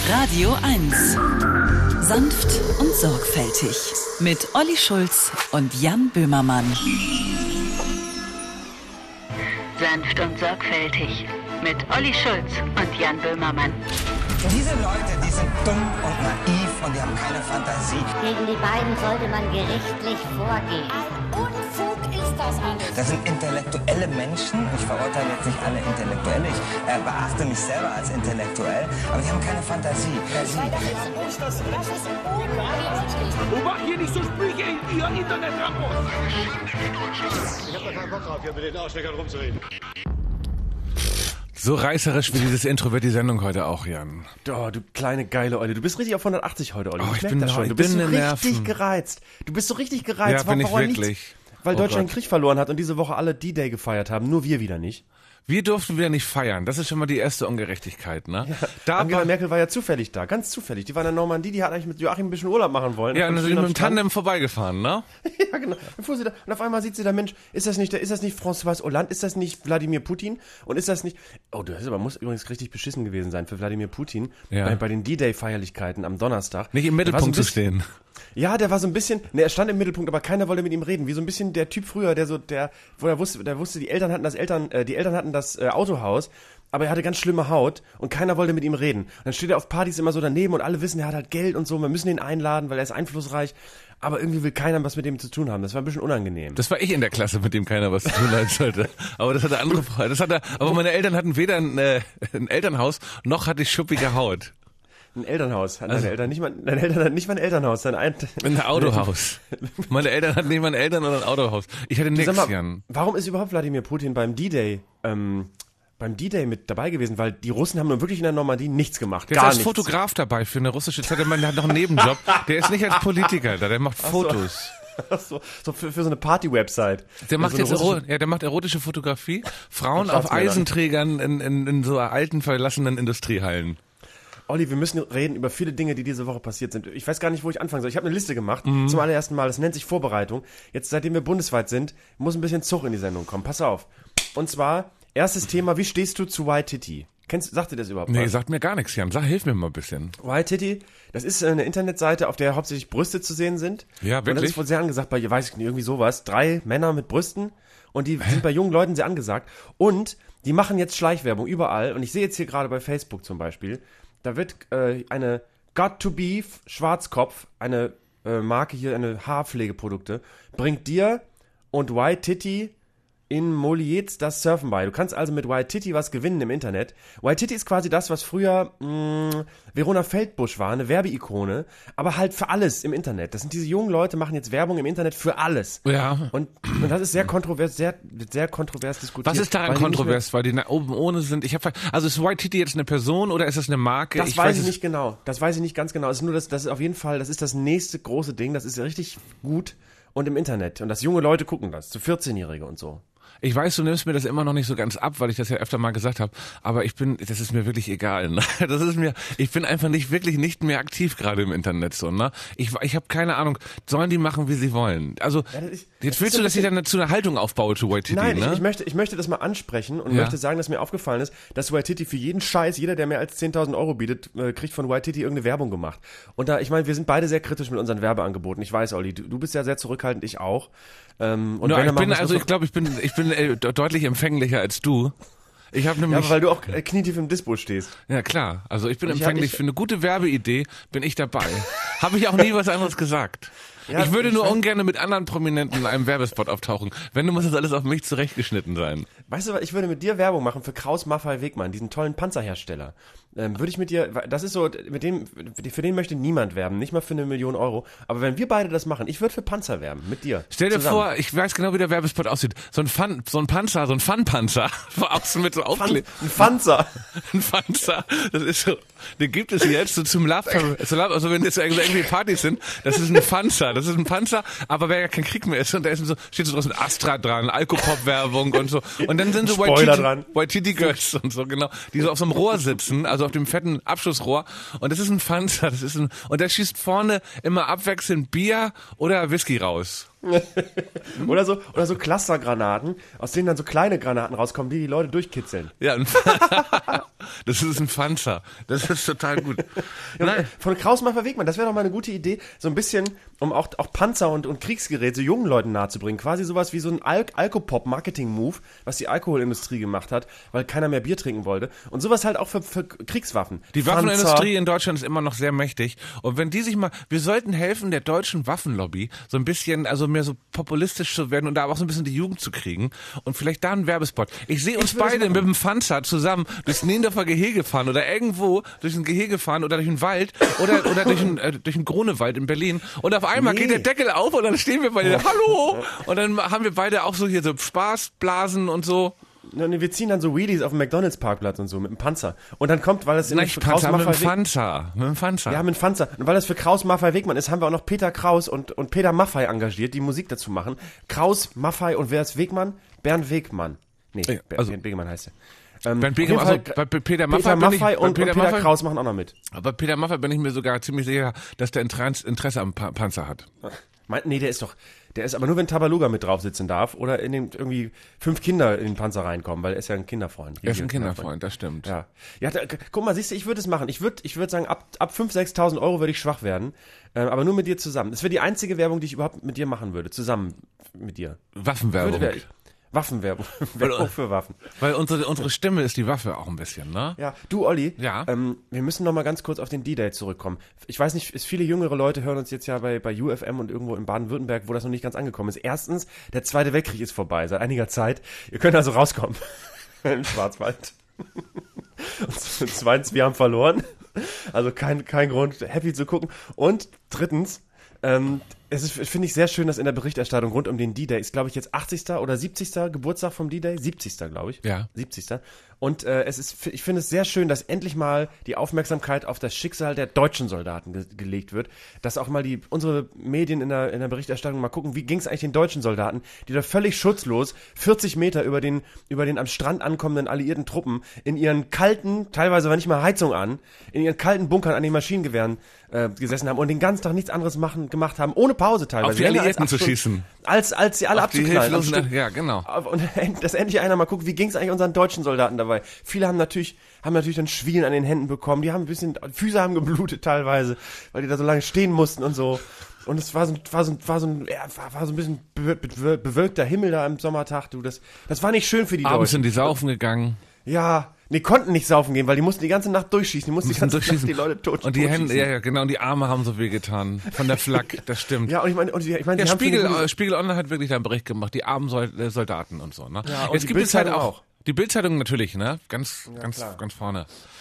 Radio 1. Sanft und sorgfältig. Mit Olli Schulz und Jan Böhmermann. Sanft und sorgfältig. Mit Olli Schulz und Jan Böhmermann. Diese Leute, die sind dumm und naiv und die haben keine Fantasie. Gegen die beiden sollte man gerichtlich vorgehen. Ein Unfug ist das alles. Das sind intellektuelle Menschen. Ich verurteile jetzt nicht alle Intellektuelle. Ich beachte mich selber als intellektuell. Aber die haben keine Fantasie. Das ist unmenschlich. Obacht, hier nicht so Sprüche in Ihr Internet-Rambos. Ich hab da keinen Bock drauf, hier mit den Arschleckern rumzureden. So reißerisch wie dieses Intro wird die Sendung heute auch, Jan. Oh, du kleine geile Olli. Du bist richtig auf 180 heute, Olli. Oh, ich merke das schon. Du bist so richtig gereizt. Du bist so richtig gereizt. Ja, bin ich wirklich. Weil Deutschland den Krieg verloren hat und diese Woche alle D-Day gefeiert haben. Nur wir wieder nicht. Wir durften wieder nicht feiern. Das ist schon mal die erste Ungerechtigkeit, ne? Ja, Angela Merkel war ja zufällig da, ganz zufällig. Die war in der Normandie, die hat eigentlich mit Joachim ein bisschen Urlaub machen wollen. Ja, und sind mit dem Tandem vorbeigefahren, ne? Ja, genau. Dann fuhr sie da, und auf einmal sieht sie da, Mensch, ist das nicht François Hollande? Ist das nicht Wladimir Putin? Und ist das nicht, muss übrigens richtig beschissen gewesen sein für Wladimir Putin, bei den D-Day-Feierlichkeiten am Donnerstag. Nicht im Mittelpunkt zu stehen. Ja, der war so ein bisschen, er stand im Mittelpunkt, aber keiner wollte mit ihm reden. Wie so ein bisschen der Typ früher, wo er wusste, die Eltern hatten das Autohaus, aber er hatte ganz schlimme Haut und keiner wollte mit ihm reden. Und dann steht er auf Partys immer so daneben und alle wissen, er hat halt Geld und so, wir müssen ihn einladen, weil er ist einflussreich. Aber irgendwie will keiner was mit dem zu tun haben. Das war ein bisschen unangenehm. Das war ich in der Klasse, mit dem keiner was zu tun haben sollte. Aber das hatte andere Freunde. Aber meine Eltern hatten weder ein Elternhaus, noch hatte ich schuppige Haut. Ein Elternhaus. Deine Eltern hatten nicht mal ein Elternhaus. Ein Autohaus. Meine Eltern hatten nicht mal ein Eltern- oder ein Autohaus. Ich hatte nichts, Jan. Warum ist überhaupt Wladimir Putin beim D-Day mit dabei gewesen? Weil die Russen haben nun wirklich in der Normandie nichts gemacht. Der ist als Fotograf dabei für eine russische Zeitung. Der hat noch einen Nebenjob. Der ist nicht als Politiker da, der macht Fotos. So für so eine Party-Website. Der macht der macht erotische Fotografie. Frauen auf Eisenträgern in so alten, verlassenen Industriehallen. Olli, wir müssen reden über viele Dinge, die diese Woche passiert sind. Ich weiß gar nicht, wo ich anfangen soll. Ich habe eine Liste gemacht, zum allerersten Mal. Das nennt sich Vorbereitung. Jetzt, seitdem wir bundesweit sind, muss ein bisschen Zug in die Sendung kommen. Pass auf. Und zwar, erstes Thema, wie stehst du zu White Titty? Sagt dir das überhaupt was? Nee, sagt mir gar nichts, Jan. Hilf mir mal ein bisschen. White Titty, das ist eine Internetseite, auf der hauptsächlich Brüste zu sehen sind. Ja, wirklich? Und das ist wohl sehr angesagt bei, weiß ich nicht, irgendwie sowas. 3 Männer mit Brüsten und die sind bei jungen Leuten sehr angesagt. Und die machen jetzt Schleichwerbung überall. Und ich sehe jetzt hier gerade bei Facebook zum Beispiel, da wird eine Got2b Schwarzkopf, eine Marke hier, eine Haarpflegeprodukte, bringt dir und White Titty in Molietz das Surfen bei. Du kannst also mit White Titty was gewinnen im Internet. White Titty ist quasi das, was früher Verona Feldbusch war, eine Werbeikone, aber halt für alles im Internet. Das sind diese jungen Leute, machen jetzt Werbung im Internet für alles. Ja. Und das ist sehr kontrovers, sehr kontrovers diskutiert. Was ist daran kontrovers, weil die oben ohne sind? Also ist White Titty jetzt eine Person oder ist das eine Marke? Das weiß ich nicht genau. Das weiß ich nicht ganz genau. Es ist nur das ist auf jeden Fall, das ist das nächste große Ding. Das ist richtig gut und im Internet. Und das junge Leute gucken das, so 14-Jährige und so. Ich weiß, du nimmst mir das immer noch nicht so ganz ab, weil ich das ja öfter mal gesagt habe, aber das ist mir wirklich egal. Ne? Ich bin einfach nicht mehr aktiv gerade im Internet so. Ne? Ich habe keine Ahnung. Sollen die machen, wie sie wollen? Also jetzt willst du, dass ich dann dazu eine Haltung aufbaue zu White Titty? Nein, ne? ich möchte das mal ansprechen und möchte sagen, dass mir aufgefallen ist, dass White Titty für jeden Scheiß, jeder, der mehr als 10.000 Euro bietet, kriegt von White Titty irgendeine Werbung gemacht. Und ich meine, wir sind beide sehr kritisch mit unseren Werbeangeboten. Ich weiß, Olli, du bist ja sehr zurückhaltend, ich auch. Ich glaube, ich bin deutlich empfänglicher als du. Ich habe nämlich, aber weil du auch knietief im Dispo stehst. Ja klar, also ich bin empfänglich für eine gute Werbeidee, bin ich dabei. Habe ich auch nie was anderes gesagt. Ja, ich würde nur ungern mit anderen Prominenten in einem Werbespot auftauchen. Wenn, du muss das alles auf mich zurechtgeschnitten sein. Weißt du was, ich würde mit dir Werbung machen für Kraus Maffei Wegmann, diesen tollen Panzerhersteller. Würde ich mit dir, das ist so, für den möchte niemand werben, nicht mal für 1 Million Euro. Aber wenn wir beide das machen, ich würde für Panzer werben, mit dir. Stell dir vor, ich weiß genau, wie der Werbespot aussieht. So ein Fun-Panzer, außen mit so Aufkleber. Ein Panzer. Ein Panzer, das ist so, den gibt es jetzt so zum also wenn jetzt irgendwie Partys sind, das ist ein Panzer, aber wer ja kein Krieg mehr ist, und da ist so, steht so draußen Astra dran, Alcopop-Werbung und so. Und dann sind so White Titty Girls und so, genau, die so auf so einem Rohr sitzen, also auf dem fetten Abschussrohr. Und das ist ein Panzer, und der schießt vorne immer abwechselnd Bier oder Whisky raus. Oder so Clustergranaten, aus denen dann so kleine Granaten rauskommen, die Leute durchkitzeln. Ja, das ist ein Panzer. Das ist total gut. Ja, von Kraus-Maffei Wegmann, das wäre doch mal eine gute Idee, so ein bisschen, um auch Panzer und Kriegsgerät so jungen Leuten nahezubringen. Quasi sowas wie so ein Alkopop-Marketing-Move, was die Alkoholindustrie gemacht hat, weil keiner mehr Bier trinken wollte. Und sowas halt auch für Kriegswaffen. Die Waffenindustrie in Deutschland ist immer noch sehr mächtig. Und wenn die sich mal, wir sollten helfen, der deutschen Waffenlobby so ein bisschen, also mehr so populistisch zu werden und da auch so ein bisschen die Jugend zu kriegen und vielleicht da einen Werbespot. Ich sehe uns beide mit dem Panzer zusammen durchs Niendorfer Gehege fahren oder irgendwo durch ein Gehege fahren oder durch einen Wald oder durch einen Grunewald in Berlin und auf einmal geht der Deckel auf und dann stehen wir beide, hallo! Und dann haben wir beide auch so hier so Spaßblasen und so. Nee, wir ziehen dann so Wheelies auf dem McDonalds-Parkplatz und so mit dem Panzer. Und dann kommt, weil das mit dem Panzer. Ja, mit dem Panzer. Und weil das für Kraus-Maffei Wegmann ist, haben wir auch noch Peter Kraus und Peter Maffei engagiert, die Musik dazu machen. Kraus, Maffei und wer ist Wegmann? Bernd Wegmann. Nee, Bernd Wegmann heißt er. Bernd Wegmann, also bei Peter Maffei und Peter Kraus machen auch noch mit. Aber Peter Maffei bin ich mir sogar ziemlich sicher, dass der Interesse am Panzer hat. Nee, der ist aber nur, wenn Tabaluga mit drauf sitzen darf oder in den irgendwie 5 Kinder in den Panzer reinkommen, weil er ist ja ein Kinderfreund. Er ist ein Kinderfreund, das stimmt. Ja, guck mal, siehst du, ich würde es machen. Ich würde sagen, ab 5.000, 6.000 Euro würde ich schwach werden, aber nur mit dir zusammen. Das wäre die einzige Werbung, die ich überhaupt mit dir machen würde, zusammen mit dir. Waffenwerbung. Waffenwerbung. Werbung für Waffen. Weil unsere Stimme ist die Waffe auch ein bisschen, ne? Ja, du Olli, ja? Wir müssen noch mal ganz kurz auf den D-Day zurückkommen. Ich weiß nicht, viele jüngere Leute hören uns jetzt ja bei UFM und irgendwo in Baden-Württemberg, wo das noch nicht ganz angekommen ist. Erstens, der Zweite Weltkrieg ist vorbei, seit einiger Zeit. Ihr könnt also rauskommen im Schwarzwald. Und zweitens, wir haben verloren. Also kein Grund, happy zu gucken. Und drittens, finde ich sehr schön, dass in der Berichterstattung rund um den D-Day ist, glaube ich, jetzt 80. oder 70. Geburtstag vom D-Day? 70. glaube ich. Ja. 70. Und ich finde es sehr schön, dass endlich mal die Aufmerksamkeit auf das Schicksal der deutschen Soldaten gelegt wird. Dass auch mal unsere Medien in der Berichterstattung mal gucken, wie ging es eigentlich den deutschen Soldaten, die da völlig schutzlos 40 Meter über den am Strand ankommenden alliierten Truppen in ihren kalten, teilweise war nicht mal Heizung an, in ihren kalten Bunkern an den Maschinengewehren gesessen haben und den ganzen Tag nichts anderes gemacht haben, ohne Pause teilweise. Auf die Alliierten zu schießen. Als sie alle abzuknallen. Ja, genau. Und dass endlich einer mal guckt, wie ging es eigentlich unseren deutschen Soldaten dabei. Viele haben natürlich dann Schwielen an den Händen bekommen, die haben Füße haben geblutet teilweise, weil die da so lange stehen mussten und so. Und es war so ein bisschen bewölkter Himmel da am Sommertag, du, das war nicht schön für die Deutschen. Abends sind die saufen gegangen. Ja, konnten nicht saufen gehen, weil die mussten die ganze Nacht durchschießen. Die mussten die ganze Nacht die Leute tot. Und die Hände, ja, genau, und die Arme haben so wehgetan. Von der Flak, das stimmt. Ja, und ich meine, der Spiegel Online hat wirklich einen Bericht gemacht, die armen Soldaten und so, ne? Ja, und jetzt gibt es halt auch. Die Bildzeitung natürlich, ne? Ganz vorne.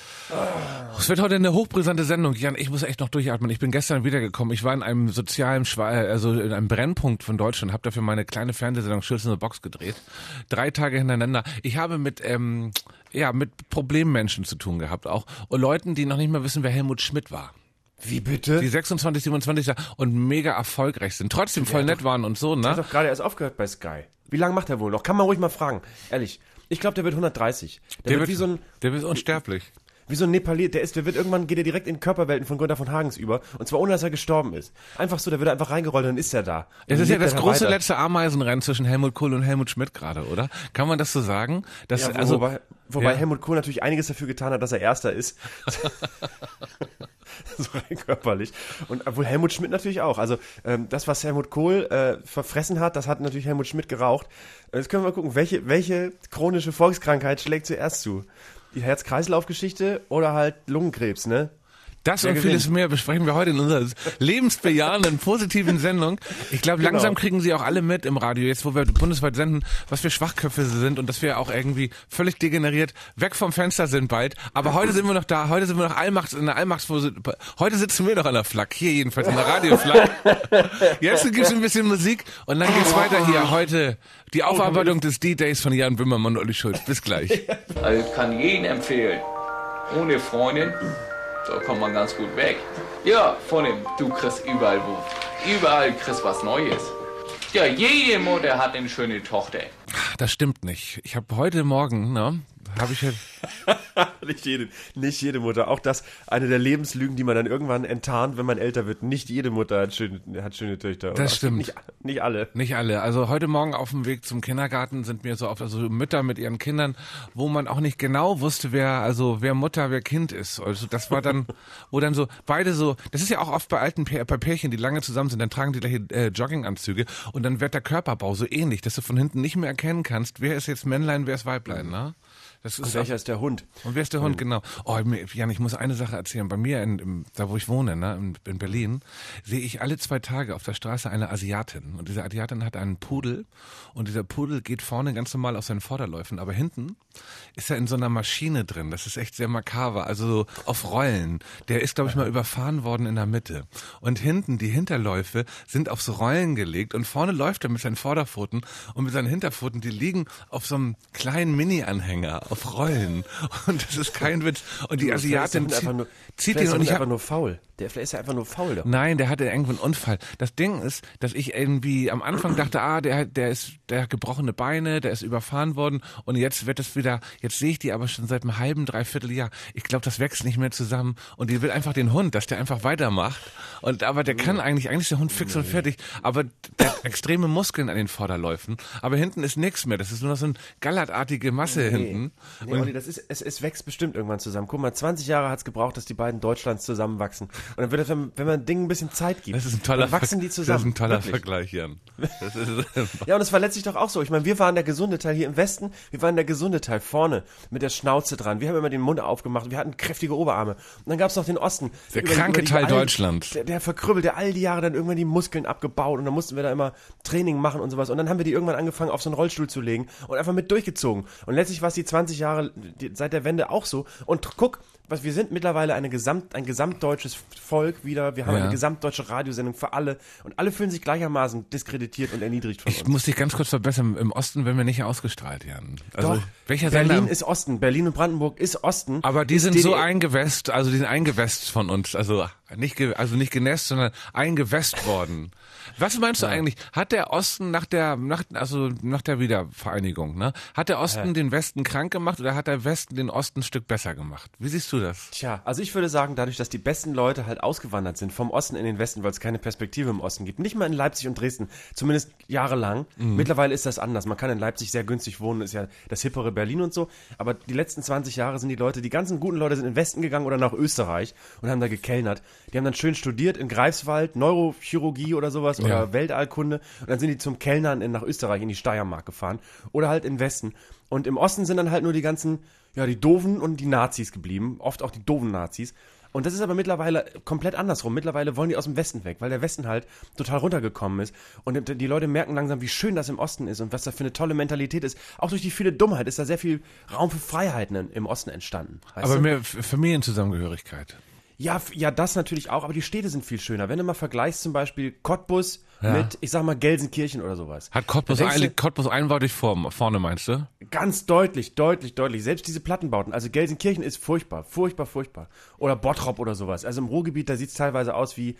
Es wird heute eine hochbrisante Sendung. Jan, ich muss echt noch durchatmen. Ich bin gestern wiedergekommen. Ich war in einem sozialen, in einem Brennpunkt von Deutschland, habe dafür meine kleine Fernsehsendung Schulz in the Box gedreht. 3 Tage hintereinander. Ich habe mit Problemmenschen zu tun gehabt auch. Und Leuten, die noch nicht mal wissen, wer Helmut Schmidt war. Wie bitte? Die 26, 27 und mega erfolgreich sind. Trotzdem voll nett waren und so, ne? Der hat doch gerade erst aufgehört bei Sky. Wie lange macht er wohl noch? Kann man ruhig mal fragen. Ehrlich. Ich glaube, der wird 130. Der wird unsterblich. Wie so ein Nepali, irgendwann geht er direkt in Körperwelten von Günther von Hagens über. Und zwar ohne, dass er gestorben ist. Einfach so, der wird einfach reingerollt und dann ist er da. Es ist ja das große letzte Ameisenrennen zwischen Helmut Kohl und Helmut Schmidt gerade, oder? Kann man das so sagen? Wobei Helmut Kohl natürlich einiges dafür getan hat, dass er Erster ist. So rein körperlich. Und obwohl Helmut Schmidt natürlich auch. Also das, was Helmut Kohl verfressen hat, das hat natürlich Helmut Schmidt geraucht. Jetzt können wir mal gucken, welche chronische Volkskrankheit schlägt zuerst zu? Die Herz-Kreislauf-Geschichte oder halt Lungenkrebs, ne? Das und vieles mehr besprechen wir heute in unserer lebensbejahenden, positiven Sendung. Ich glaube, langsam kriegen Sie auch alle mit im Radio, jetzt wo wir bundesweit senden, was für Schwachköpfe sie sind und dass wir auch irgendwie völlig degeneriert weg vom Fenster sind bald. Aber heute sind wir noch da, heute sind wir noch in der heute sitzen wir noch an der Flak, hier jedenfalls, in der Radioflak. Jetzt gibt's ein bisschen Musik und dann geht's weiter hier. Heute die Aufarbeitung des D-Days von Jan Böhmermann und Olli Schulz. Bis gleich. Also ich kann jeden empfehlen. Ohne Freundin. Da kommt man ganz gut weg. Ja, von dem, du kriegst überall kriegst was Neues. Ja, jede Mutter hat eine schöne Tochter. Das stimmt nicht. Ich habe heute Morgen, habe ich jetzt... Nicht jede Mutter. Auch das, eine der Lebenslügen, die man dann irgendwann enttarnt, wenn man älter wird. Nicht jede Mutter hat schöne Töchter. Das stimmt. Nicht alle. Nicht alle. Also heute Morgen auf dem Weg zum Kindergarten sind mir so oft also Mütter mit ihren Kindern, wo man auch nicht genau wusste, wer Mutter, wer Kind ist. Also das war dann, wo dann so beide so, das ist ja auch oft bei bei Pärchen, die lange zusammen sind, dann tragen die gleiche Jogginganzüge und dann wird der Körperbau so ähnlich, dass du von hinten nicht mehr erkennen kannst, wer ist jetzt Männlein, wer ist Weiblein, ne? Das ist und welcher ist der Hund? Und wer ist der Hund, genau. Oh, Jan, ich muss eine Sache erzählen. Bei mir, da wo ich wohne, ne, in Berlin, sehe ich alle 2 Tage auf der Straße eine Asiatin. Und diese Asiatin hat einen Pudel. Und dieser Pudel geht vorne ganz normal auf seinen Vorderläufen. Aber hinten ist er in so einer Maschine drin. Das ist echt sehr makaber. Also so auf Rollen. Der ist, glaube ich, mal überfahren worden in der Mitte. Und hinten, die Hinterläufe sind auf so Rollen gelegt. Und vorne läuft er mit seinen Vorderpfoten. Und mit seinen Hinterpfoten, die liegen auf so einem kleinen Mini-Anhänger. Auf Rollen. Und das ist kein Witz. Und die Asiatin zieht ihn und ich einfach nur faul. Vielleicht ist er einfach nur faul. Doch. Nein, der hatte irgendwo einen Unfall. Das Ding ist, dass ich irgendwie am Anfang dachte, der hat gebrochene Beine, der ist überfahren worden und jetzt sehe ich die aber schon seit einem halben, dreiviertel Jahr. Ich glaube, das wächst nicht mehr zusammen und die will einfach den Hund, dass der einfach weitermacht. Aber der kann eigentlich ist der Hund fix und fertig, aber der hat extreme Muskeln an den Vorderläufen, aber hinten ist nichts mehr. Das ist nur noch so eine gallertartige Masse hinten. Nee, Olli, es wächst bestimmt irgendwann zusammen. Guck mal, 20 Jahre hat es gebraucht, dass die beiden Deutschlands zusammenwachsen. Und dann wird das, wenn man Dingen ein bisschen Zeit gibt, dann wachsen die zusammen. Das ist ein toller Wirklich. Vergleich, Jan. Ja, und es war letztlich doch auch so. Ich meine, wir waren der gesunde Teil hier im Westen, wir waren der gesunde Teil vorne mit der Schnauze dran. Wir haben immer den Mund aufgemacht, wir hatten kräftige Oberarme. Und dann gab es noch den Osten. Der kranke Teil Deutschlands. Der verkrübbelt, der all die Jahre dann irgendwann die Muskeln abgebaut und dann mussten wir da immer Training machen und sowas. Und dann haben wir die irgendwann angefangen, auf so einen Rollstuhl zu legen und einfach mit durchgezogen. Und letztlich war es die 20 Jahre seit der Wende auch so. Und guck, wir sind mittlerweile ein gesamtdeutsches Volk wieder. Wir haben eine gesamtdeutsche Radiosendung für alle. Und alle fühlen sich gleichermaßen diskreditiert und erniedrigt von uns. Ich muss dich ganz kurz verbessern. Im Osten werden wir nicht ausgeist, Jan. Also, doch, welcher Berlin Sender? ist Osten. Berlin und Brandenburg ist Osten. Aber die sind so eingewässt, also die sind eingewässt von uns. Also nicht genässt, sondern eingewässt worden. Was meinst du eigentlich? Hat der Osten nach der Wiedervereinigung, ne? Hat der Osten den Westen krank gemacht oder hat der Westen den Osten ein Stück besser gemacht? Wie siehst du das? Tja, also ich würde sagen, dadurch, dass die besten Leute halt ausgewandert sind vom Osten in den Westen, weil es keine Perspektive im Osten gibt. Nicht mal in Leipzig und Dresden, zumindest jahrelang. Mittlerweile ist das anders. Man kann in Leipzig sehr günstig wohnen, ist ja das hippere Berlin und so. Aber die letzten 20 Jahre sind die ganzen guten Leute sind in den Westen gegangen oder nach Österreich und haben da gekellnert. Die haben dann schön studiert in Greifswald, Neurochirurgie oder sowas oder Weltallkunde und dann sind die zum Kellnern nach Österreich in die Steiermark gefahren oder halt im Westen. Und im Osten sind dann halt nur die ganzen, die Doofen und die Nazis geblieben, oft auch die doofen Nazis. Und das ist aber mittlerweile komplett andersrum. Mittlerweile wollen die aus dem Westen weg, weil der Westen halt total runtergekommen ist. Und die Leute merken langsam, wie schön das im Osten ist und was da für eine tolle Mentalität ist. Auch durch die viele Dummheit ist da sehr viel Raum für Freiheiten im Osten entstanden. Aber mehr Familienzusammengehörigkeit. Ja, das natürlich auch, aber die Städte sind viel schöner. Wenn du mal vergleichst zum Beispiel Cottbus mit, ich sag mal, Gelsenkirchen oder sowas. Hat Cottbus eindeutig vorne, meinst du? Ganz deutlich. Selbst diese Plattenbauten. Also Gelsenkirchen ist furchtbar. Oder Bottrop oder sowas. Also im Ruhrgebiet, da sieht es teilweise aus wie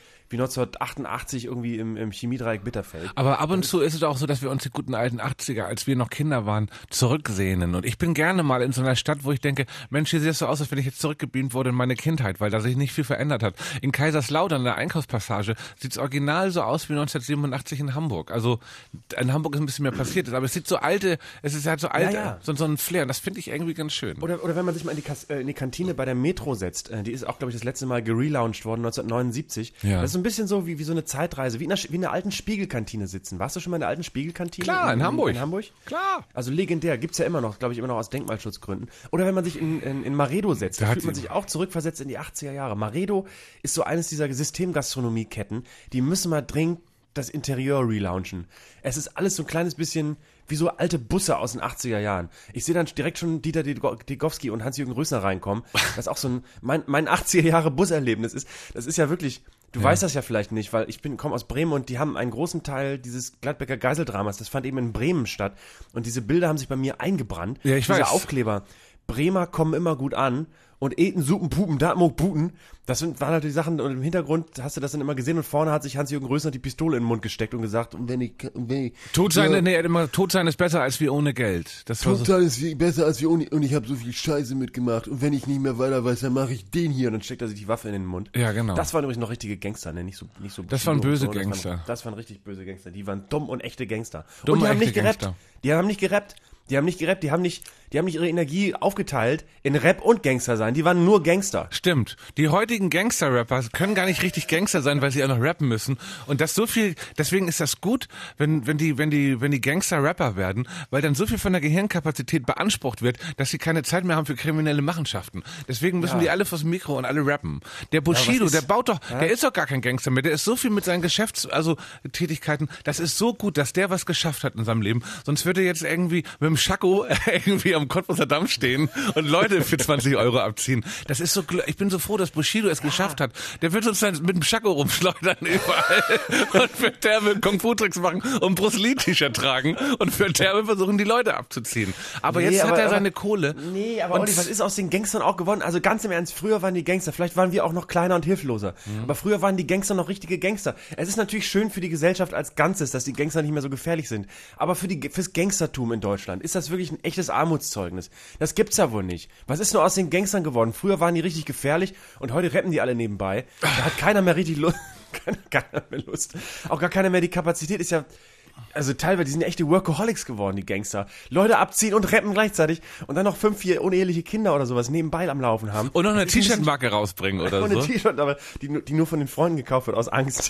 1988 irgendwie im Chemiedreieck Bitterfeld. Aber ab und zu ist es auch so, dass wir uns die guten alten 80er, als wir noch Kinder waren, zurücksehnen. Und ich bin gerne mal in so einer Stadt, wo ich denke, Mensch, hier sieht es so aus, als wenn ich jetzt zurückgebeamt wurde in meine Kindheit, weil da sich nicht viel verändert hat. In Kaiserslautern, in der Einkaufspassage, sieht es original so aus wie 1987 in Hamburg. Also in Hamburg ist ein bisschen mehr passiert, aber es sieht so alte, es ist halt so alt, so ein Flair. Und das finde ich irgendwie ganz schön. Oder wenn man sich mal in die Kantine bei der Metro setzt, die ist auch, glaube ich, das letzte Mal gelauncht worden, 1979. Ja. Das ist so ein bisschen so wie so eine Zeitreise, wie in einer alten Spiegelkantine sitzen. Warst du schon mal in der alten Spiegelkantine? Klar, in Hamburg. In Hamburg? Klar. Also legendär, gibt's ja immer noch, glaube ich, aus Denkmalschutzgründen. Oder wenn man sich in Maredo setzt, da fühlt man sich auch zurückversetzt in die 80er Jahre. Maredo ist so eines dieser Systemgastronomieketten, die müssen mal dringend das Interieur relaunchen. Es ist alles so ein kleines bisschen wie so alte Busse aus den 80er Jahren. Ich sehe dann direkt schon Dieter Degowski und Hans-Jürgen Rösner reinkommen, was auch so mein 80er Jahre Buserlebnis ist. Das ist ja wirklich, du weißt das ja vielleicht nicht, weil ich komme aus Bremen und die haben einen großen Teil dieses Gladbecker Geiseldramas, das fand eben in Bremen statt und diese Bilder haben sich bei mir eingebrannt. Ja, ich weiß. Aufkleber. Bremer kommen immer gut an und eten Suppen, Pupen, Dartmog, Puten. Waren halt die Sachen, und im Hintergrund hast du das dann immer gesehen und vorne hat sich Hans-Jürgen Rösner die Pistole in den Mund gesteckt und gesagt, und wenn ich tot sein ist besser als wie ohne Geld. Tot sein ist besser als wie ohne, und ich habe so viel Scheiße mitgemacht, und wenn ich nicht mehr weiter weiß, dann mache ich den hier, und dann steckt er sich die Waffe in den Mund. Ja, genau. Das waren übrigens noch richtige Gangster, ne? Nicht so. Das waren böse Gangster. Das waren richtig böse Gangster. Die waren dumm und echte Gangster. Und die haben nicht gerappt. Die haben nicht gerappt. Die haben nicht ihre Energie aufgeteilt in Rap und Gangster sein. Die waren nur Gangster. Stimmt. Die heutigen Gangster-Rapper können gar nicht richtig Gangster sein, weil sie ja noch rappen müssen. Und das so viel, deswegen ist das gut, wenn die Gangster-Rapper werden, weil dann so viel von der Gehirnkapazität beansprucht wird, dass sie keine Zeit mehr haben für kriminelle Machenschaften. Deswegen müssen die alle vors Mikro und alle rappen. Der Bushido, der ist doch gar kein Gangster mehr. Der ist so viel mit seinen Tätigkeiten. Das ist so gut, dass der was geschafft hat in seinem Leben. Sonst würde er jetzt irgendwie mit dem Schacko irgendwie am Cottbusser Damm stehen und Leute für 20 Euro abziehen. Das ist so, ich bin so froh, dass Bushido es geschafft hat. Der wird uns dann mit dem Schacko rumschleudern überall und wird derbe Kung-Fu-Tricks machen und Bruce Lee-T-Shirt tragen und wird derbe versuchen, die Leute abzuziehen. Aber jetzt hat er seine Kohle. Nee, aber Olli, was ist aus den Gangstern auch geworden? Also ganz im Ernst, früher waren die Gangster, vielleicht waren wir auch noch kleiner und hilfloser, aber früher waren die Gangster noch richtige Gangster. Es ist natürlich schön für die Gesellschaft als Ganzes, dass die Gangster nicht mehr so gefährlich sind. Aber fürs Gangstertum in Deutschland ist das wirklich ein echtes Armutszeugnis. Das gibt's ja wohl nicht. Was ist nur aus den Gangstern geworden? Früher waren die richtig gefährlich und heute rappen die alle nebenbei. Da hat keiner mehr richtig Lust. Keiner mehr Lust. Auch gar keiner mehr die Kapazität. Ist ja, also teilweise, die sind echte Workaholics geworden, die Gangster. Leute abziehen und rappen gleichzeitig und dann noch 5, 4 uneheliche Kinder oder sowas nebenbei am Laufen haben. Und noch eine T-Shirt-Marke rausbringen oder so. Und eine T-Shirt, aber die nur von den Freunden gekauft wird, aus Angst.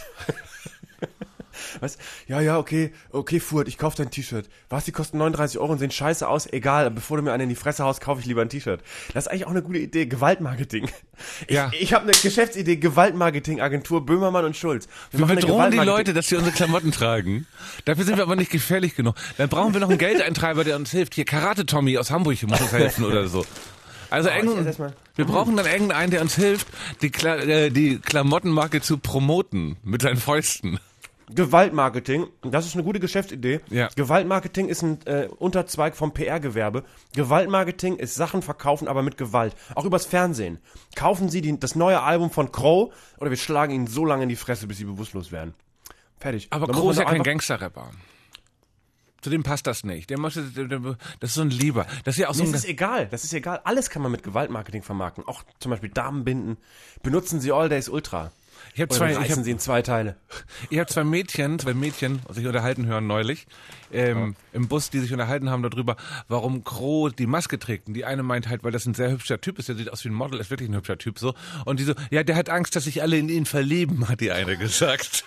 Was? Ja, okay, Furt, ich kauf dein T-Shirt. Was, die kosten 39 Euro und sehen scheiße aus? Egal, bevor du mir einen in die Fresse haust, kaufe ich lieber ein T-Shirt. Das ist eigentlich auch eine gute Idee, Gewaltmarketing. Ja. Ich habe eine Geschäftsidee, Gewaltmarketing-Agentur Böhmermann und Schulz. Wir bedrohen die Leute, dass sie unsere Klamotten tragen. Dafür sind wir aber nicht gefährlich genug. Dann brauchen wir noch einen Geldeintreiber, der uns hilft. Hier, Karate-Tommy aus Hamburg muss uns helfen oder so. Also wir brauchen dann irgendeinen, der uns hilft, die Klamottenmarke zu promoten mit seinen Fäusten. Gewaltmarketing, das ist eine gute Geschäftsidee. Ja. Gewaltmarketing ist ein Unterzweig vom PR-Gewerbe. Gewaltmarketing ist Sachen verkaufen, aber mit Gewalt. Auch übers Fernsehen. Kaufen Sie das neue Album von Crow oder wir schlagen Ihnen so lange in die Fresse, bis Sie bewusstlos werden. Fertig. Aber Crow ist ja kein Gangster-Rapper. Zu dem passt das nicht. Das ist so ein Lieber. Das ist ja auch so das ist egal. Alles kann man mit Gewaltmarketing vermarkten. Auch zum Beispiel Damenbinden. Benutzen Sie All Days Ultra. Reißen sie in 2 Teile. Ich habe zwei Mädchen sich unterhalten hören neulich, im Bus, die sich unterhalten haben darüber, warum Crow die Maske trägt. Und die eine meint halt, weil das ein sehr hübscher Typ ist, der sieht aus wie ein Model, ist wirklich ein hübscher Typ so. Und die so, ja, der hat Angst, dass sich alle in ihn verlieben, hat die eine gesagt.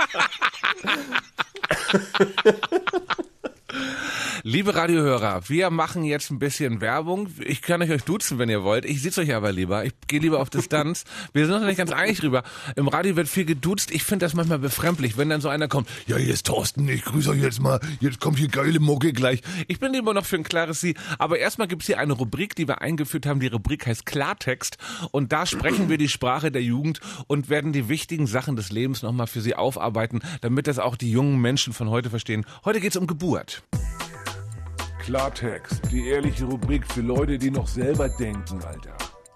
Liebe Radiohörer, wir machen jetzt ein bisschen Werbung. Ich kann euch duzen, wenn ihr wollt. Ich sitze euch aber lieber. Ich gehe lieber auf Distanz. Wir sind uns noch nicht ganz einig drüber. Im Radio wird viel geduzt. Ich finde das manchmal befremdlich, wenn dann so einer kommt. Ja, hier ist Thorsten, ich grüße euch jetzt mal. Jetzt kommt hier geile Mucke gleich. Ich bin immer noch für ein klares Sie. Aber erstmal gibt's hier eine Rubrik, die wir eingeführt haben. Die Rubrik heißt Klartext. Und da sprechen wir die Sprache der Jugend und werden die wichtigen Sachen des Lebens nochmal für Sie aufarbeiten, damit das auch die jungen Menschen von heute verstehen. Heute geht's um Geburt. Klartext, die ehrliche Rubrik für Leute, die noch selber denken, Alter.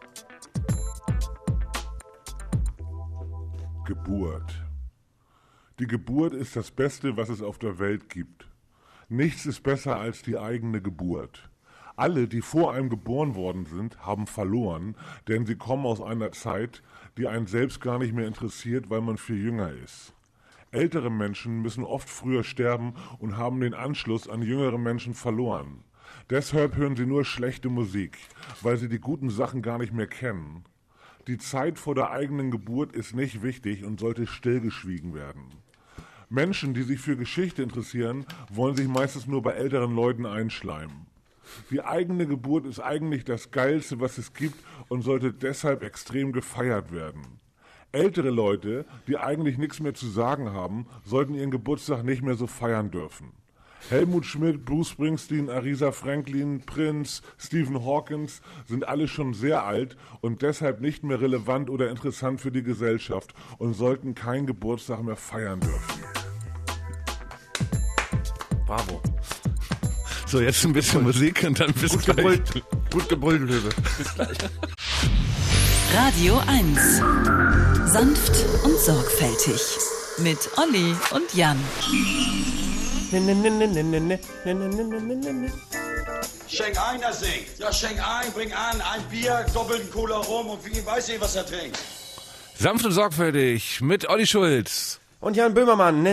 Geburt. Die Geburt ist das Beste, was es auf der Welt gibt. Nichts ist besser als die eigene Geburt. Alle, die vor einem geboren worden sind, haben verloren, denn sie kommen aus einer Zeit, die einen selbst gar nicht mehr interessiert, weil man viel jünger ist. Ältere Menschen müssen oft früher sterben und haben den Anschluss an jüngere Menschen verloren. Deshalb hören sie nur schlechte Musik, weil sie die guten Sachen gar nicht mehr kennen. Die Zeit vor der eigenen Geburt ist nicht wichtig und sollte stillgeschwiegen werden. Menschen, die sich für Geschichte interessieren, wollen sich meistens nur bei älteren Leuten einschleimen. Die eigene Geburt ist eigentlich das Geilste, was es gibt und sollte deshalb extrem gefeiert werden. Ältere Leute, die eigentlich nichts mehr zu sagen haben, sollten ihren Geburtstag nicht mehr so feiern dürfen. Helmut Schmidt, Bruce Springsteen, Aretha Franklin, Prince, Stephen Hawkins sind alle schon sehr alt und deshalb nicht mehr relevant oder interessant für die Gesellschaft und sollten keinen Geburtstag mehr feiern dürfen. Bravo. So, jetzt ein bisschen Musik und dann bis gleich. Gut gebrüllt, Löwe. Bis gleich. Radio 1. Sanft und sorgfältig. Mit Olli und Jan. Schenk ein, er singt. Ja, schenk ein, bring an, ein Bier, doppelten Cola rum und wie weiß ich, was er trinkt. Sanft und sorgfältig mit Olli Schulz. Und Jan Böhmermann.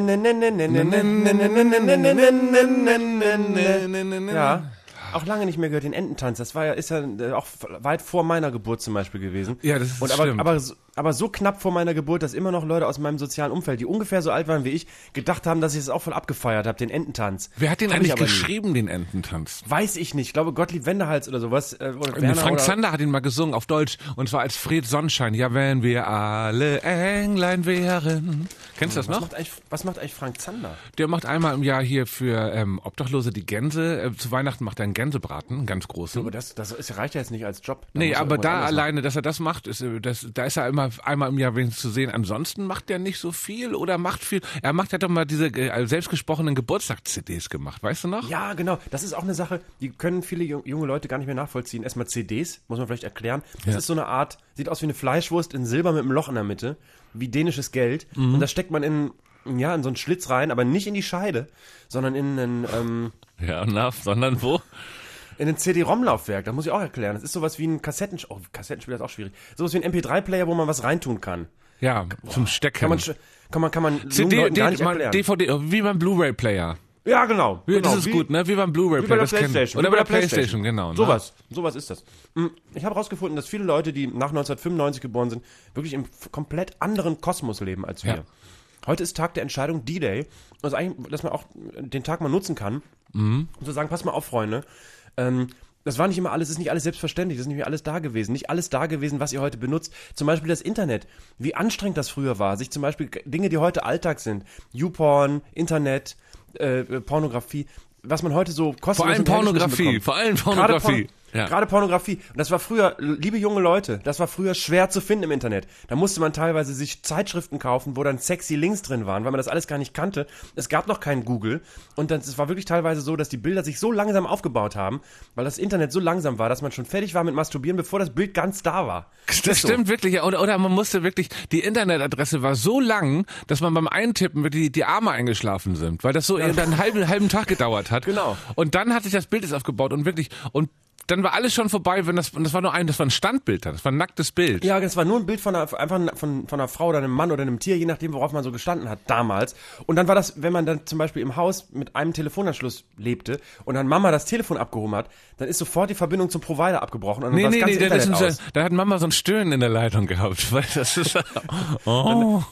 Ja. Auch lange nicht mehr gehört, den Ententanz. Das ist ja auch weit vor meiner Geburt zum Beispiel gewesen. Ja, das ist stimmt. Aber so knapp vor meiner Geburt, dass immer noch Leute aus meinem sozialen Umfeld, die ungefähr so alt waren wie ich, gedacht haben, dass ich es auch voll abgefeiert habe, den Ententanz. Wer hat den eigentlich geschrieben, den Ententanz? Weiß ich nicht. Ich glaube, Gottlieb Wendehals oder sowas. Oder Frank Zander hat ihn mal gesungen auf Deutsch. Und zwar als Fred Sonnenschein. Ja, wenn wir alle Englein wären. Kennst du das noch? Was macht eigentlich Frank Zander? Der macht einmal im Jahr hier für Obdachlose die Gänse. Zu Weihnachten macht er einen Gänsebraten, einen ganz großen. Aber das reicht ja jetzt nicht als Job. Nee, aber da alleine, dass er das macht, da ist er immer einmal im Jahr wenigstens zu sehen. Ansonsten macht er nicht so viel oder macht viel. Er hat doch mal diese selbstgesprochenen Geburtstags-CDs gemacht, weißt du noch? Ja, genau. Das ist auch eine Sache, die können viele junge Leute gar nicht mehr nachvollziehen. Erstmal CDs, muss man vielleicht erklären. Das ist so eine Art, sieht aus wie eine Fleischwurst in Silber mit einem Loch in der Mitte, wie dänisches Geld. Und das steckt man in so einen Schlitz rein, aber nicht in die Scheide, sondern in einen... sondern wo? In ein CD-ROM-Laufwerk, das muss ich auch erklären. Das ist sowas wie ein Kassettenspieler ist auch schwierig. Sowas wie ein MP3-Player, wo man was reintun kann. Ja, zum Stecken. Kann man CD, gar nicht erklären. DVD, wie beim Blu-ray-Player. Ja, genau. Das ist gut, ne? Wie beim Blu-ray-Player. Wie bei der Playstation. Oder bei der Playstation, genau. Ne? Sowas ist das. Ich habe herausgefunden, dass viele Leute, die nach 1995 geboren sind, wirklich im komplett anderen Kosmos leben als wir. Ja. Heute ist Tag der Entscheidung, D-Day. Also eigentlich, dass man auch den Tag mal nutzen kann, um zu sagen, pass mal auf, Freunde, das war nicht immer alles, ist nicht alles selbstverständlich, das ist nicht mehr alles da gewesen. Nicht alles da gewesen, was ihr heute benutzt. Zum Beispiel das Internet. Wie anstrengend das früher war. Sich zum Beispiel Dinge, die heute Alltag sind. YouPorn, Internet, Pornografie. Was man heute so kostenlos Vor allem Pornografie. Gerade Pornografie. Und das war früher, liebe junge Leute, das war früher schwer zu finden im Internet. Da musste man teilweise sich Zeitschriften kaufen, wo dann sexy Links drin waren, weil man das alles gar nicht kannte. Es gab noch kein Google. Und es war wirklich teilweise so, dass die Bilder sich so langsam aufgebaut haben, weil das Internet so langsam war, dass man schon fertig war mit Masturbieren, bevor das Bild ganz da war. Das stimmt wirklich. Ja. Oder man musste wirklich, die Internetadresse war so lang, dass man beim Eintippen wirklich die Arme eingeschlafen sind, weil das so einen halben Tag gedauert hat. Genau. Und dann hat sich das Bild aufgebaut und dann war alles schon vorbei, das war ein Standbild, das war ein nacktes Bild. Ja, das war nur ein Bild von einer Frau oder einem Mann oder einem Tier, je nachdem, worauf man so gestanden hat damals. Und dann war das, wenn man dann zum Beispiel im Haus mit einem Telefonanschluss lebte und dann Mama das Telefon abgehoben hat, dann ist sofort die Verbindung zum Provider abgebrochen und dann war das ganze Internet aus. Da hat Mama so ein Stöhnen in der Leitung gehabt, weil das ist... Oh.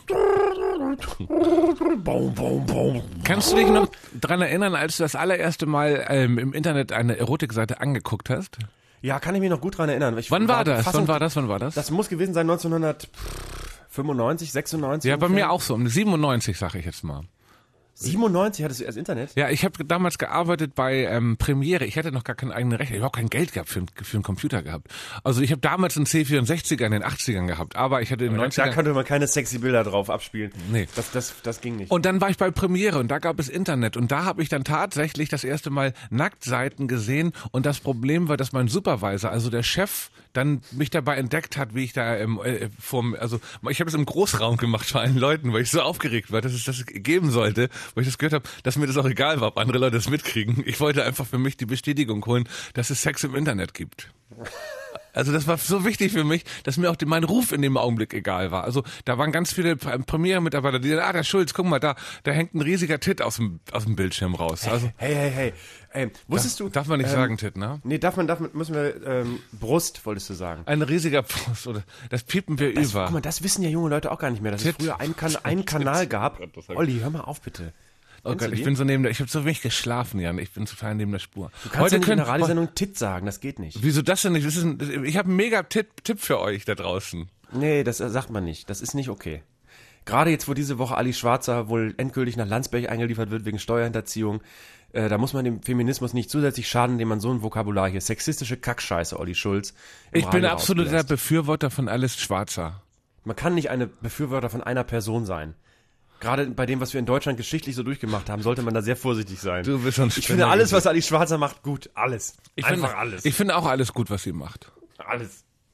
Kannst du dich noch dran erinnern, als du das allererste Mal im Internet eine Erotikseite angeguckt hast? Ja, kann ich mich noch gut dran erinnern. Wann war das? Das muss gewesen sein 1995, 96. Ja, bei mir auch so, um 97, sag ich jetzt mal. 97 hattest du erst Internet? Ja, ich habe damals gearbeitet bei Premiere. Ich hatte noch gar keinen eigenen Rechner. Ich habe auch kein Geld gehabt für einen Computer gehabt. Also ich habe damals einen C64er in den 80ern gehabt, aber ich hatte in den 90ern... Da konnte man keine sexy Bilder drauf abspielen. Nee. Das ging nicht. Und dann war ich bei Premiere und da gab es Internet und da habe ich dann tatsächlich das erste Mal Nacktseiten gesehen und das Problem war, dass mein Supervisor, also der Chef, dann mich dabei entdeckt hat, wie ich da ich habe es im Großraum gemacht vor allen Leuten, weil ich so aufgeregt war, dass es das geben sollte, weil ich das gehört habe, dass mir das auch egal war, ob andere Leute das mitkriegen. Ich wollte einfach für mich die Bestätigung holen, dass es Sex im Internet gibt. Also das war so wichtig für mich, dass mir auch mein Ruf in dem Augenblick egal war. Also da waren ganz viele Premiere-Mitarbeiter, die sagen, der Schulz, guck mal, da hängt ein riesiger Tit aus dem Bildschirm raus. Also, Hey, wusstest du... Darf man nicht sagen Tit, ne? Nee, müssen wir, Brust, wolltest du sagen. Ein riesiger Brust, oder? Das piepen wir über. Guck mal, das wissen ja junge Leute auch gar nicht mehr, dass es früher einen Kanal gab. Olli, hör mal auf, bitte. Oh Gott, ich habe so wenig geschlafen, Jan. Ich bin total neben der Spur. Du kannst ja nicht in der Radiosendung Tit sagen, das geht nicht. Wieso das denn nicht? Ich habe einen mega Tipp für euch da draußen. Nee, das sagt man nicht. Das ist nicht okay. Gerade jetzt, wo diese Woche Ali Schwarzer wohl endgültig nach Landsberg eingeliefert wird wegen Steuerhinterziehung, da muss man dem Feminismus nicht zusätzlich schaden, indem man so ein Vokabular hier, sexistische Kackscheiße, Olli Schulz. Ich bin absoluter Befürworter von Alice Schwarzer. Man kann nicht eine Befürworter von einer Person sein. Gerade bei dem, was wir in Deutschland geschichtlich so durchgemacht haben, sollte man da sehr vorsichtig sein. Du bist ein Ich finde alles, was Ali Schwarzer macht, gut. Alles. Alles. Ich finde auch alles gut, was sie macht. Alles.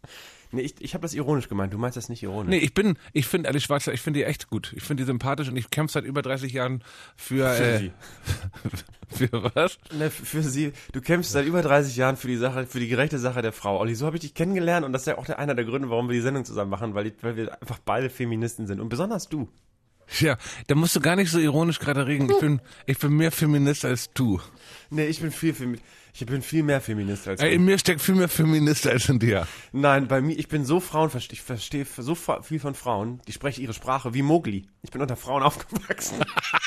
Nee, ich habe das ironisch gemeint, du meinst das nicht ironisch. Nee, ich finde Alice Schwarzer, ich finde die echt gut. Ich finde die sympathisch und ich kämpfe seit über 30 Jahren für sie. Für was? Ne, für sie. Du kämpfst seit über 30 Jahren für die gerechte Sache der Frau. Olli, so habe ich dich kennengelernt und das ist ja auch einer der Gründe, warum wir die Sendung zusammen machen, weil wir einfach beide Feministen sind und besonders du. Ja, da musst du gar nicht so ironisch gerade reden. Ich bin mehr Feminist als du. Nee, ich bin viel mehr Feminist als du. In mir steckt viel mehr Feminist als in dir. Nein, bei mir, ich bin so ich verstehe so viel von Frauen, die sprechen ihre Sprache wie Mowgli. Ich bin unter Frauen aufgewachsen.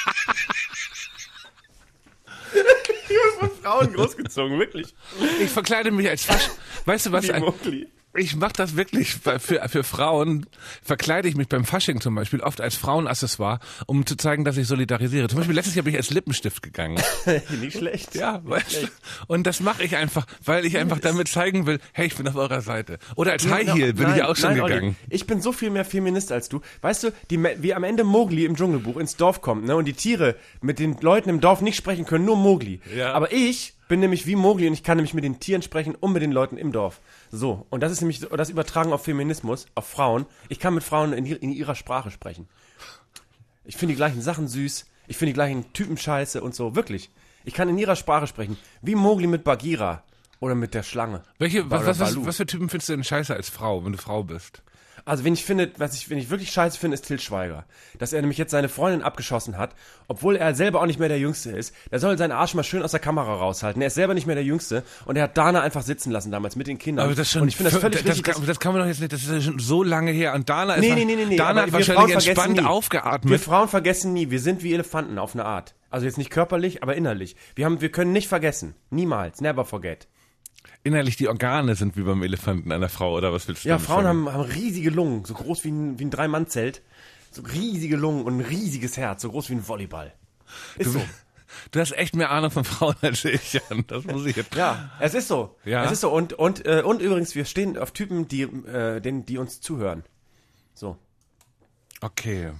Ich bin von Frauen großgezogen, wirklich. Ich verkleide mich als Weißt du was? Wie Mowgli. Ich mache das wirklich für Frauen, verkleide ich mich beim Fasching zum Beispiel oft als Frauenaccessoire, um zu zeigen, dass ich solidarisiere. Zum Beispiel letztes Jahr bin ich als Lippenstift gegangen. Nicht schlecht. Ja, weißt du? Und das mache ich einfach, weil ich einfach damit zeigen will, hey, ich bin auf eurer Seite. Oder als High Heel bin ich auch schon gegangen. Olli, ich bin so viel mehr Feminist als du. Weißt du, wie am Ende Mowgli im Dschungelbuch ins Dorf kommt, ne, und die Tiere mit den Leuten im Dorf nicht sprechen können, nur Mowgli. Ja. Aber ich bin nämlich wie Mowgli und ich kann nämlich mit den Tieren sprechen und mit den Leuten im Dorf. So, und das ist nämlich das Übertragen auf Feminismus, auf Frauen. Ich kann mit Frauen in ihrer Sprache sprechen. Ich finde die gleichen Sachen süß, ich finde die gleichen Typen scheiße und so, wirklich. Ich kann in ihrer Sprache sprechen, wie Mowgli mit Bagheera oder mit der Schlange. Was für Typen findest du denn scheiße als Frau, wenn du Frau bist? Also wenn ich wirklich scheiße finde, ist Til Schweiger. Dass er nämlich jetzt seine Freundin abgeschossen hat, obwohl er selber auch nicht mehr der Jüngste ist. Der soll seinen Arsch mal schön aus der Kamera raushalten. Er ist selber nicht mehr der Jüngste und er hat Dana einfach sitzen lassen damals mit den Kindern. Aber das schon, und ich finde das völlig richtig. Das kann man doch jetzt nicht, das ist ja schon so lange her. Und Dana ist Nee. Dana hat wahrscheinlich entspannt aufgeatmet. Wir Frauen vergessen nie, wir sind wie Elefanten auf eine Art. Also jetzt nicht körperlich, aber innerlich. Wir können nicht vergessen. Niemals. Never forget. Innerlich die Organe sind wie beim Elefanten einer Frau, oder was willst du Ja, Frauen haben riesige Lungen, so groß wie ein Drei-Mann-Zelt. So riesige Lungen und ein riesiges Herz, so groß wie ein Volleyball. Ist so. Du hast echt mehr Ahnung von Frauen als ich, Jan. Das muss ich jetzt. Ja, es ist so. Ja. Es ist so. Und übrigens, wir stehen auf Typen, die uns zuhören. So. Okay.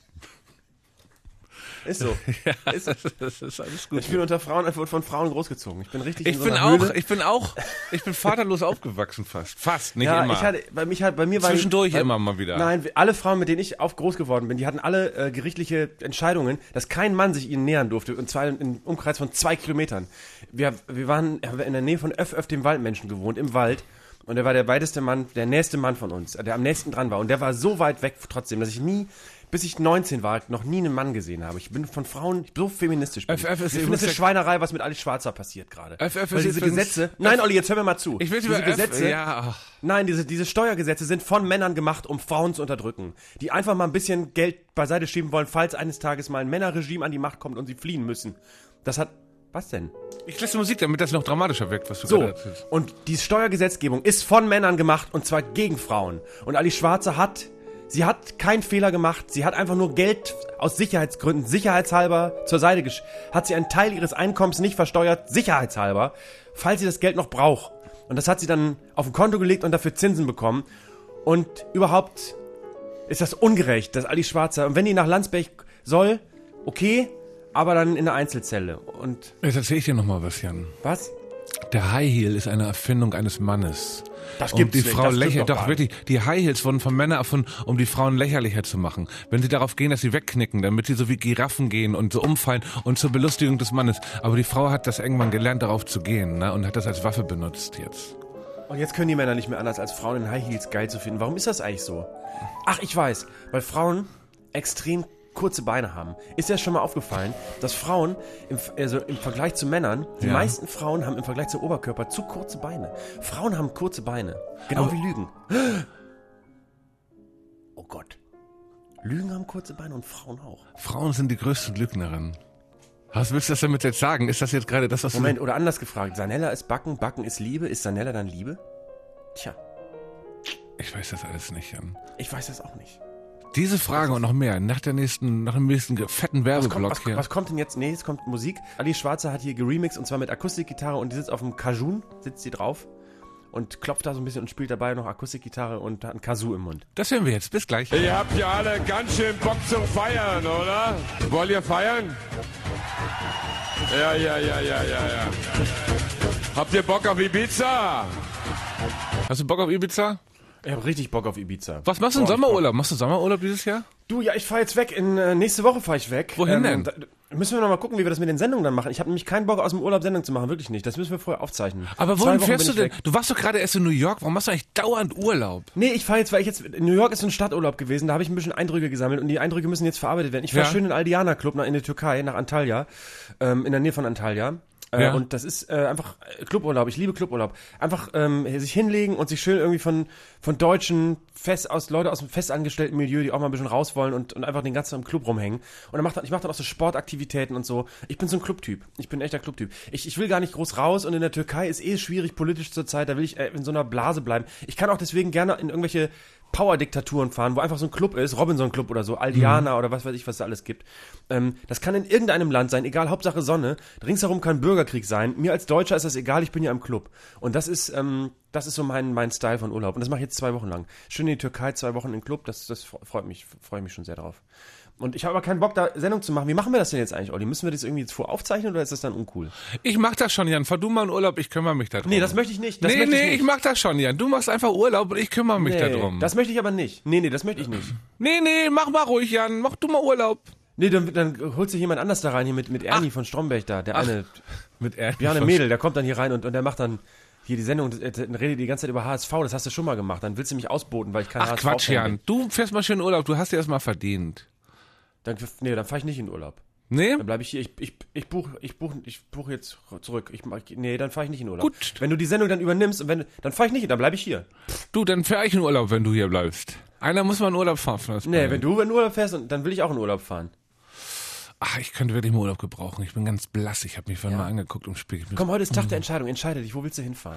Ist so. Ja, das ist alles gut. Ich bin von Frauen großgezogen. Ich bin richtig Ich bin vaterlos aufgewachsen fast, nicht ja, immer. Bei mir war zwischendurch immer mal wieder. Nein, alle Frauen, mit denen ich groß geworden bin, die hatten alle gerichtliche Entscheidungen, dass kein Mann sich ihnen nähern durfte, und zwar im Umkreis von 2 Kilometern. Wir waren in der Nähe von Öff, dem Waldmenschen gewohnt, im Wald. Und er war der weiteste Mann, der nächste Mann von uns, der am nächsten dran war. Und der war so weit weg trotzdem, dass ich bis ich 19 war, noch nie einen Mann gesehen habe. Ich bin von Frauen so feministisch. Ich finde das eine Schweinerei, was mit Alice Schwarzer passiert gerade. Weil diese Gesetze... Nein, Olli, jetzt hör mir mal zu. Ich will diese Gesetze... Ja. Nein, diese Steuergesetze sind von Männern gemacht, um Frauen zu unterdrücken. Die einfach mal ein bisschen Geld beiseite schieben wollen, falls eines Tages mal ein Männerregime an die Macht kommt und sie fliehen müssen. Das hat... Was denn? Ich lasse Musik, damit das noch dramatischer wirkt, was du so, gerade erzählst. Und die Steuergesetzgebung ist von Männern gemacht, und zwar gegen Frauen. Und Alice Schwarzer hat keinen Fehler gemacht. Sie hat einfach nur Geld aus Sicherheitsgründen, sicherheitshalber zur Seite hat sie einen Teil ihres Einkommens nicht versteuert, sicherheitshalber, falls sie das Geld noch braucht. Und das hat sie dann auf ein Konto gelegt und dafür Zinsen bekommen. Und überhaupt ist das ungerecht, dass Alice Schwarzer, und wenn die nach Landsberg soll, okay, aber dann in der Einzelzelle. Und jetzt erzähl ich dir nochmal was, Jan. Was? Der High Heel ist eine Erfindung eines Mannes. Das gibt's nicht. Frau lächelt doch wirklich. Die High Heels wurden von Männern erfunden, um die Frauen lächerlicher zu machen. Wenn sie darauf gehen, dass sie wegknicken, damit sie so wie Giraffen gehen und so umfallen und zur Belustigung des Mannes. Aber die Frau hat das irgendwann gelernt, darauf zu gehen, ne? Und hat das als Waffe benutzt jetzt. Und jetzt können die Männer nicht mehr anders, als Frauen in High Heels geil zu finden. Warum ist das eigentlich so? Ach, ich weiß. Weil Frauen extrem kurze Beine haben. Ist dir schon mal aufgefallen, dass Frauen im Vergleich zu Männern, die meisten Frauen haben im Vergleich zum Oberkörper zu kurze Beine. Frauen haben kurze Beine. Genau wie Lügen. Oh Gott. Lügen haben kurze Beine und Frauen auch. Frauen sind die größten Lügnerinnen. Was willst du das damit jetzt sagen? Ist das jetzt gerade das, was Moment, oder anders gefragt. Sanella ist Backen, Backen ist Liebe. Ist Sanella dann Liebe? Tja. Ich weiß das alles nicht, Jan. Ich weiß das auch nicht. Diese Frage und noch mehr nach dem nächsten fetten Werbeblock hier. Was kommt denn jetzt? Nee, jetzt kommt Musik. Alice Schwarzer hat hier geremixed, und zwar mit Akustikgitarre, und die sitzt auf dem Kajun, sitzt sie drauf und klopft da so ein bisschen und spielt dabei noch Akustikgitarre und hat einen Kazoo im Mund. Das hören wir jetzt. Bis gleich. Ihr habt ja alle ganz schön Bock zum Feiern, oder? Wollt ihr feiern? Ja. Habt ihr Bock auf Ibiza? Hast du Bock auf Ibiza? Ich habe richtig Bock auf Ibiza. Was machst du im Sommerurlaub? Machst du Sommerurlaub dieses Jahr? Du, ja, ich fahre jetzt weg. Nächste Woche fahre ich weg. Wohin denn? Müssen wir noch mal gucken, wie wir das mit den Sendungen dann machen. Ich habe nämlich keinen Bock, aus dem Urlaub Sendungen zu machen. Wirklich nicht. Das müssen wir vorher aufzeichnen. Aber wohin fährst du denn? Du warst doch gerade erst in New York. Warum machst du eigentlich dauernd Urlaub? Nee, ich fahre jetzt, weil New York ist so ein Stadturlaub gewesen. Da habe ich ein bisschen Eindrücke gesammelt und die Eindrücke müssen jetzt verarbeitet werden. Ich fahre schön in den Aldiana Club in der Türkei, nach Antalya. In der Nähe von Antalya. Ja. Und das ist einfach Cluburlaub. Ich liebe Cluburlaub. Einfach sich hinlegen und sich schön irgendwie von deutschen Leute aus dem festangestellten Milieu, die auch mal ein bisschen raus wollen und einfach den ganzen Tag im Club rumhängen. Und ich mache dann auch so Sportaktivitäten und so. Ich bin so ein Clubtyp. Ich bin ein echter Clubtyp. Ich will gar nicht groß raus und in der Türkei ist schwierig politisch zur Zeit. Da will ich in so einer Blase bleiben. Ich kann auch deswegen gerne in irgendwelche Power-Diktaturen fahren, wo einfach so ein Club ist, Robinson-Club oder so, Aldiana oder was weiß ich, was da alles gibt. Das kann in irgendeinem Land sein, egal, Hauptsache Sonne. Ringsherum kann Bürgerkrieg sein. Mir als Deutscher ist das egal, ich bin ja im Club. Und das ist so mein Style von Urlaub. Und das mache ich jetzt 2 Wochen lang. Schön in die Türkei, 2 Wochen im Club, das freue ich mich schon sehr drauf. Und ich habe aber keinen Bock, da Sendung zu machen. Wie machen wir das denn jetzt eigentlich, Olli? Müssen wir das irgendwie jetzt voraufzeichnen oder ist das dann uncool? Ich mach das schon, Jan. Fahr du mal in Urlaub, ich kümmere mich darum. Nee, das möchte ich nicht. Ich mach das schon, Jan. Du machst einfach Urlaub und ich kümmere mich darum. Das möchte ich aber nicht. Nee, das möchte ich nicht. Nee, mach mal ruhig, Jan. Mach du mal Urlaub. Nee, dann holst du jemand anders da rein, hier mit Ernie von Stromberg da. Mit Ernie. Bjarne Mädel, der kommt dann hier rein und der macht dann hier die Sendung, redet die ganze Zeit über HSV, das hast du schon mal gemacht. Dann willst du mich ausboten, weil ich kein HSV bin. Quatsch, Jan. Du fährst mal schön in Urlaub, du hast dir das mal verdient. Dann fahre ich nicht in Urlaub. Nee? Dann bleibe ich hier. Ich buche jetzt zurück. Dann fahre ich nicht in Urlaub. Gut. Wenn du die Sendung dann übernimmst, dann fahre ich nicht, dann bleibe ich hier. Du, dann fahre ich in Urlaub, wenn du hier bleibst. Einer muss mal in Urlaub fahren. Wenn du in Urlaub fährst, dann will ich auch in Urlaub fahren. Ach, ich könnte wirklich mal Urlaub gebrauchen. Ich bin ganz blass. Ich habe mich vorhin mal angeguckt und spiele. Komm, heute ist Tag der Entscheidung. Entscheide dich. Wo willst du hinfahren?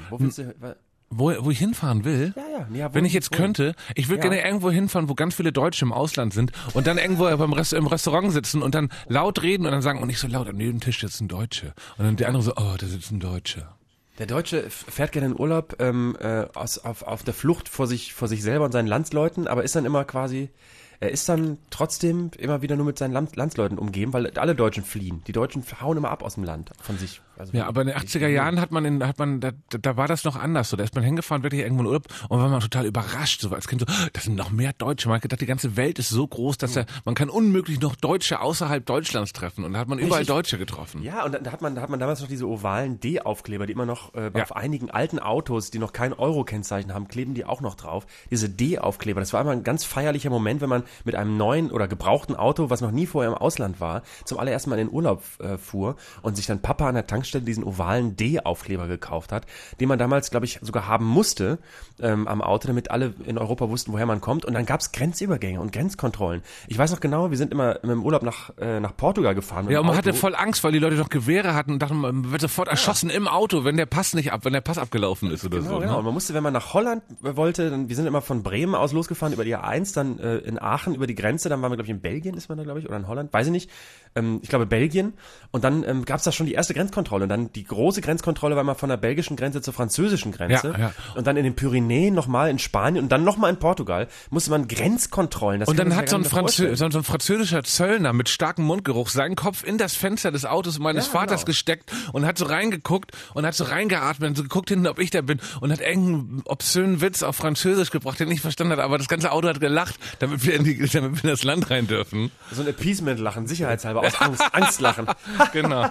Wo ich hinfahren will? Ja. Wenn ich jetzt könnte, ich würde gerne irgendwo hinfahren, wo ganz viele Deutsche im Ausland sind und dann irgendwo im Restaurant sitzen und dann laut reden und dann sagen, und nicht so laut, an jedem Tisch sitzt ein Deutsche. Und dann die andere so, oh, da sitzt ein Deutscher. Der Deutsche fährt gerne in Urlaub auf der Flucht vor sich selber und seinen Landsleuten, aber ist dann immer quasi... Er ist dann trotzdem immer wieder nur mit seinen Landsleuten umgeben, weil alle Deutschen fliehen. Die Deutschen hauen immer ab aus dem Land von sich. Also ja, aber in den 80er Jahren da war das noch anders. So, da ist man hingefahren, wirklich irgendwo in Urlaub und war man total überrascht. So als Kind so, das sind noch mehr Deutsche. Man hat gedacht, die ganze Welt ist so groß, dass man kann unmöglich noch Deutsche außerhalb Deutschlands treffen. Und da hat man überall Deutsche getroffen. Ja, und da hat man damals noch diese ovalen D-Aufkleber, die immer noch auf einigen alten Autos, die noch kein Euro-Kennzeichen haben, kleben die auch noch drauf. Diese D-Aufkleber, das war immer ein ganz feierlicher Moment, wenn man mit einem neuen oder gebrauchten Auto, was noch nie vorher im Ausland war, zum allerersten Mal in den Urlaub fuhr und sich dann Papa an der Tankstelle diesen ovalen D-Aufkleber gekauft hat, den man damals, glaube ich, sogar haben musste am Auto, damit alle in Europa wussten, woher man kommt. Und dann gab es Grenzübergänge und Grenzkontrollen. Ich weiß noch genau, wir sind immer im Urlaub nach Portugal gefahren. Ja, und man hatte voll Angst, weil die Leute noch Gewehre hatten und dachten, man wird sofort erschossen im Auto, wenn der Pass abgelaufen ist oder so. Genau. Ne? Und man musste, wenn man nach Holland wollte, wir sind immer von Bremen aus losgefahren über die A1, dann in Aachen über die Grenze, dann waren wir, glaube ich, in Belgien ist man da, glaube ich, oder in Holland, weiß ich nicht. Ich glaube Belgien. Und dann gab es da schon die erste Grenzkontrolle. Und dann die große Grenzkontrolle war mal von der belgischen Grenze zur französischen Grenze. Ja. Und dann in den Pyrenäen nochmal in Spanien und dann nochmal in Portugal musste man Grenzkontrollen. Und dann hat so ein französischer Zöllner mit starkem Mundgeruch seinen Kopf in das Fenster des Autos meines Vaters gesteckt und hat so reingeguckt und hat so reingeatmet und so geguckt hinten, ob ich da bin und hat irgendeinen obszönen Witz auf Französisch gebracht, den ich nicht verstanden hat, aber das ganze Auto hat gelacht, damit wir in das Land rein dürfen. So ein Appeasement-Lachen, sicherheitshalber, aus Angstlachen. Genau.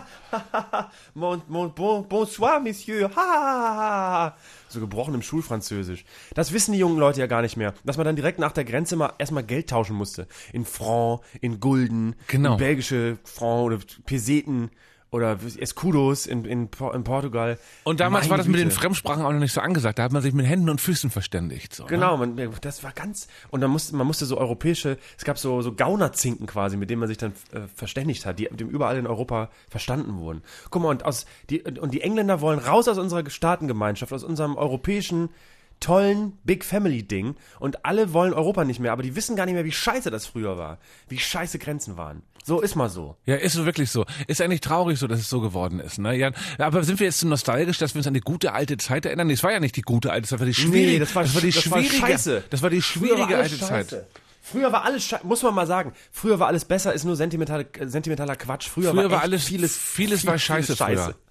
Bonsoir, Monsieur. So gebrochen im Schulfranzösisch. Das wissen die jungen Leute ja gar nicht mehr. Dass man dann direkt nach der Grenze erstmal Geld tauschen musste. In Franc, in Gulden, in belgische Franc oder Peseten. Oder Escudos in Portugal. Und damals war das mit den Fremdsprachen auch noch nicht so angesagt. Da hat man sich mit Händen und Füßen verständigt. So, genau, das war ganz... Und dann man musste so europäische... Es gab so Gaunerzinken quasi, mit denen man sich dann verständigt hat, die überall in Europa verstanden wurden. Guck mal, und die Engländer wollen raus aus unserer Staatengemeinschaft, aus unserem europäischen... tollen Big Family Ding und alle wollen Europa nicht mehr, aber die wissen gar nicht mehr, wie scheiße das früher war, wie scheiße Grenzen waren. So ist mal so. Ja, ist so wirklich so. Ist eigentlich traurig so, dass es so geworden ist, ne? Ja, aber sind wir jetzt so nostalgisch, dass wir uns an die gute alte Zeit erinnern? Nee, es war ja nicht die gute alte Zeit, das war die schwierige, nee, das war die scheiße. Das war die schwierige alte Zeit. Früher war alles muss man mal sagen. Früher war alles besser, ist nur sentimentaler Quatsch. Früher war alles vieles war scheiße früher.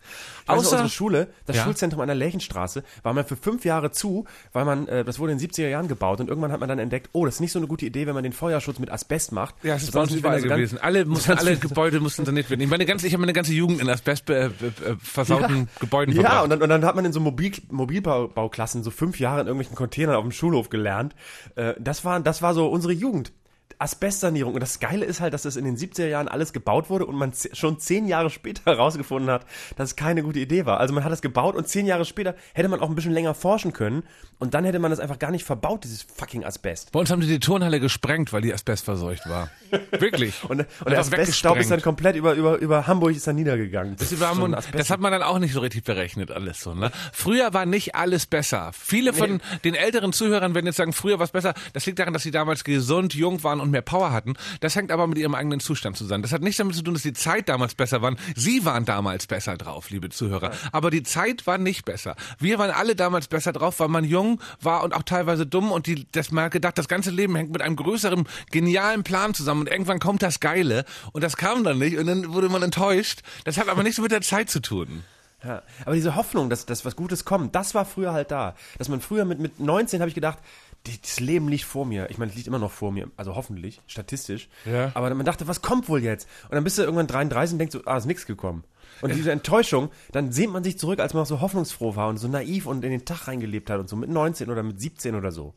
Außer unsere Schule, das Schulzentrum an der Lärchenstraße, war mal für 5 Jahre zu, weil man, das wurde in den 70er Jahren gebaut und irgendwann hat man dann entdeckt, oh, das ist nicht so eine gute Idee, wenn man den Feuerschutz mit Asbest macht. Ja, das ist bei uns überall gewesen. Alle Gebäude mussten saniert werden. Ich habe meine ganze Jugend in Asbest versauten Gebäuden verbracht. Ja, und dann hat man in so Mobilbauklassen so 5 Jahre in irgendwelchen Containern auf dem Schulhof gelernt. Das war so unsere Jugend. Asbestsanierung. Und das Geile ist halt, dass das in den 70er Jahren alles gebaut wurde und man schon 10 Jahre später herausgefunden hat, dass es keine gute Idee war. Also man hat das gebaut und 10 Jahre später hätte man auch ein bisschen länger forschen können und dann hätte man das einfach gar nicht verbaut, dieses fucking Asbest. Bei uns haben die Turnhalle gesprengt, weil die Asbest verseucht war. Wirklich. und der Asbeststaub ist dann komplett über Hamburg ist dann niedergegangen. Das hat man dann auch nicht so richtig berechnet alles so, ne? Früher war nicht alles besser. Viele von den älteren Zuhörern werden jetzt sagen, früher war es besser. Das liegt daran, dass sie damals gesund, jung waren und mehr Power hatten. Das hängt aber mit ihrem eigenen Zustand zusammen. Das hat nichts damit zu tun, dass die Zeit damals besser war. Sie waren damals besser drauf, liebe Zuhörer. Aber die Zeit war nicht besser. Wir waren alle damals besser drauf, weil man jung war und auch teilweise dumm und man hat gedacht, das ganze Leben hängt mit einem größeren, genialen Plan zusammen und irgendwann kommt das Geile und das kam dann nicht und dann wurde man enttäuscht. Das hat aber nichts mit der Zeit zu tun. Ja, aber diese Hoffnung, dass was Gutes kommt, das war früher halt da. Dass man früher mit 19 habe ich gedacht, das Leben liegt vor mir. Ich meine, es liegt immer noch vor mir, also hoffentlich, statistisch. Ja. Aber man dachte, was kommt wohl jetzt? Und dann bist du irgendwann 33 und denkst so, ist nichts gekommen. Und diese Enttäuschung, dann sehnt man sich zurück, als man noch so hoffnungsfroh war und so naiv und in den Tag reingelebt hat und so mit 19 oder mit 17 oder so.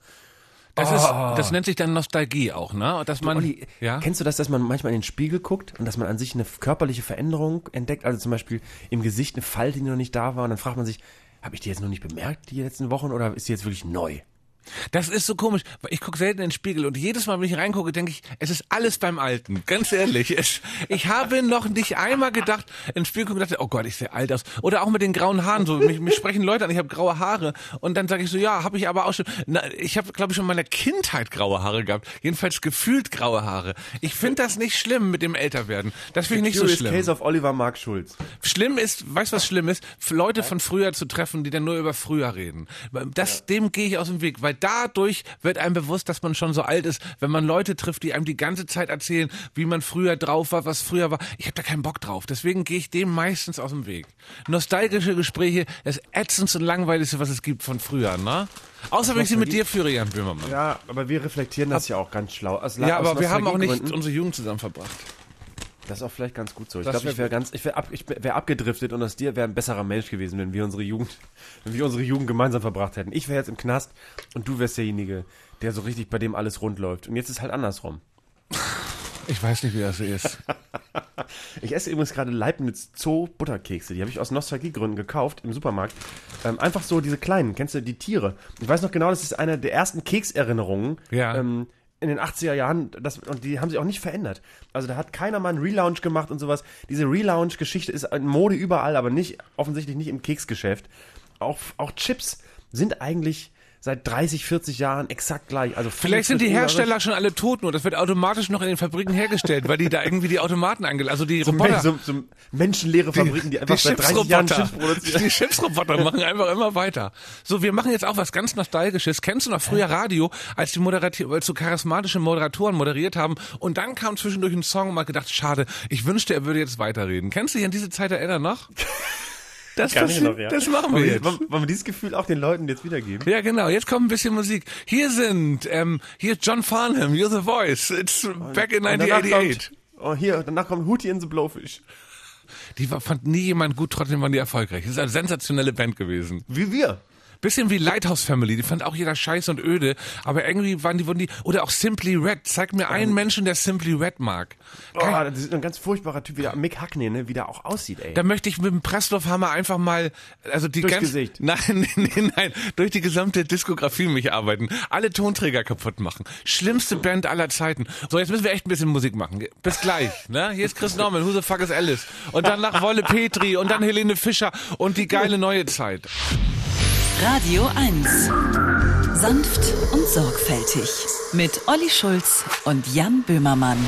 Das nennt sich dann Nostalgie auch, ne? Dass man, Olli, kennst du das, dass man manchmal in den Spiegel guckt und dass man an sich eine körperliche Veränderung entdeckt? Also zum Beispiel im Gesicht eine Falte, die noch nicht da war und dann fragt man sich, habe ich die jetzt noch nicht bemerkt, die letzten Wochen, oder ist die jetzt wirklich neu? Das ist so komisch, weil ich gucke selten in den Spiegel und jedes Mal, wenn ich reingucke, denke ich, es ist alles beim Alten. Ganz ehrlich. Ich habe noch nicht einmal gedacht, ins Spiegel gucken und dachte, oh Gott, ich sehe alt aus. Oder auch mit den grauen Haaren. So, mich sprechen Leute an, ich habe graue Haare. Und dann sage ich so, ja, habe ich aber auch schon. Ich habe, glaube ich, schon in meiner Kindheit graue Haare gehabt. Jedenfalls gefühlt graue Haare. Ich finde das nicht schlimm mit dem Älterwerden. Das finde ich nicht so schlimm. Case of Oliver Mark Schulz. Schlimm ist, weißt du, was schlimm ist? Leute von früher zu treffen, die dann nur über früher reden. Dem gehe ich aus dem Weg, weil dadurch wird einem bewusst, dass man schon so alt ist, wenn man Leute trifft, die einem die ganze Zeit erzählen, wie man früher drauf war, was früher war. Ich habe da keinen Bock drauf. Deswegen gehe ich dem meistens aus dem Weg. Nostalgische Gespräche, das ätzendste und langweiligste, was es gibt von früher, ne? Außer wenn ich sie mit dir führe, Jan Böhmermann. Ja, aber wir reflektieren das ja auch ganz schlau. Ja, aber wir haben auch nicht unsere Jugend zusammen verbracht. Das ist auch vielleicht ganz gut so. Ich glaube, ich wäre abgedriftet und aus dir wäre ein besserer Mensch gewesen, wenn wir unsere Jugend gemeinsam verbracht hätten. Ich wäre jetzt im Knast und du wärst derjenige, der so richtig bei dem alles rund läuft. Und jetzt ist halt andersrum. Ich weiß nicht, wie das so ist. Ich esse übrigens gerade Leibniz Zoo Butterkekse. Die habe ich aus Nostalgiegründen gekauft im Supermarkt. Einfach so diese kleinen, kennst du, die Tiere. Ich weiß noch genau, das ist eine der ersten Kekserinnerungen. Ja. In den 80er Jahren, und die haben sich auch nicht verändert. Also da hat keiner mal einen Relaunch gemacht und sowas. Diese Relaunch-Geschichte ist in Mode überall, aber offensichtlich nicht im Keksgeschäft. Auch Chips sind eigentlich seit 30, 40 Jahren exakt gleich. Also vielleicht sind die Hersteller schon alle tot, nur das wird automatisch noch in den Fabriken hergestellt, weil die da irgendwie die Automaten also die Roboter. So menschenleere Fabriken, die einfach seit 30 Jahren Chips produzieren. Die Chipsroboter machen einfach immer weiter. So, wir machen jetzt auch was ganz Nostalgisches. Kennst du noch früher Radio, als so charismatische Moderatoren moderiert haben und dann kam zwischendurch ein Song und man hat gedacht, schade, ich wünschte, er würde jetzt weiterreden. Kannst du dich an diese Zeit erinnern noch? Das machen wir jetzt. Wollen wir dieses Gefühl auch den Leuten jetzt wiedergeben? Ja, genau. Jetzt kommt ein bisschen Musik. Hier ist John Farnham, You're the Voice. It's back in 1988. Danach kommt Hootie and the Blowfish. Die fand nie jemand gut, trotzdem waren die erfolgreich. Das ist eine sensationelle Band gewesen. Wie wir. Bisschen wie Lighthouse Family, die fand auch jeder scheiße und öde, aber irgendwie wurden die, oder auch Simply Red, zeig mir einen Menschen, der Simply Red mag. Das ist ein ganz furchtbarer Typ, wie der Mick Hackney, ne, wie der auch aussieht, ey. Da möchte ich mit dem Presslufthammer einfach mal, also die durchs Gesicht. Nein, durch die gesamte Diskografie mich arbeiten, alle Tonträger kaputt machen. Schlimmste Band aller Zeiten. So, jetzt müssen wir echt ein bisschen Musik machen. Bis gleich, ne? Hier ist Chris Norman, Who the fuck is Alice? Und dann nach Wolle Petri und dann Helene Fischer und die geile neue Zeit. Radio 1. Sanft und sorgfältig. Mit Olli Schulz und Jan Böhmermann.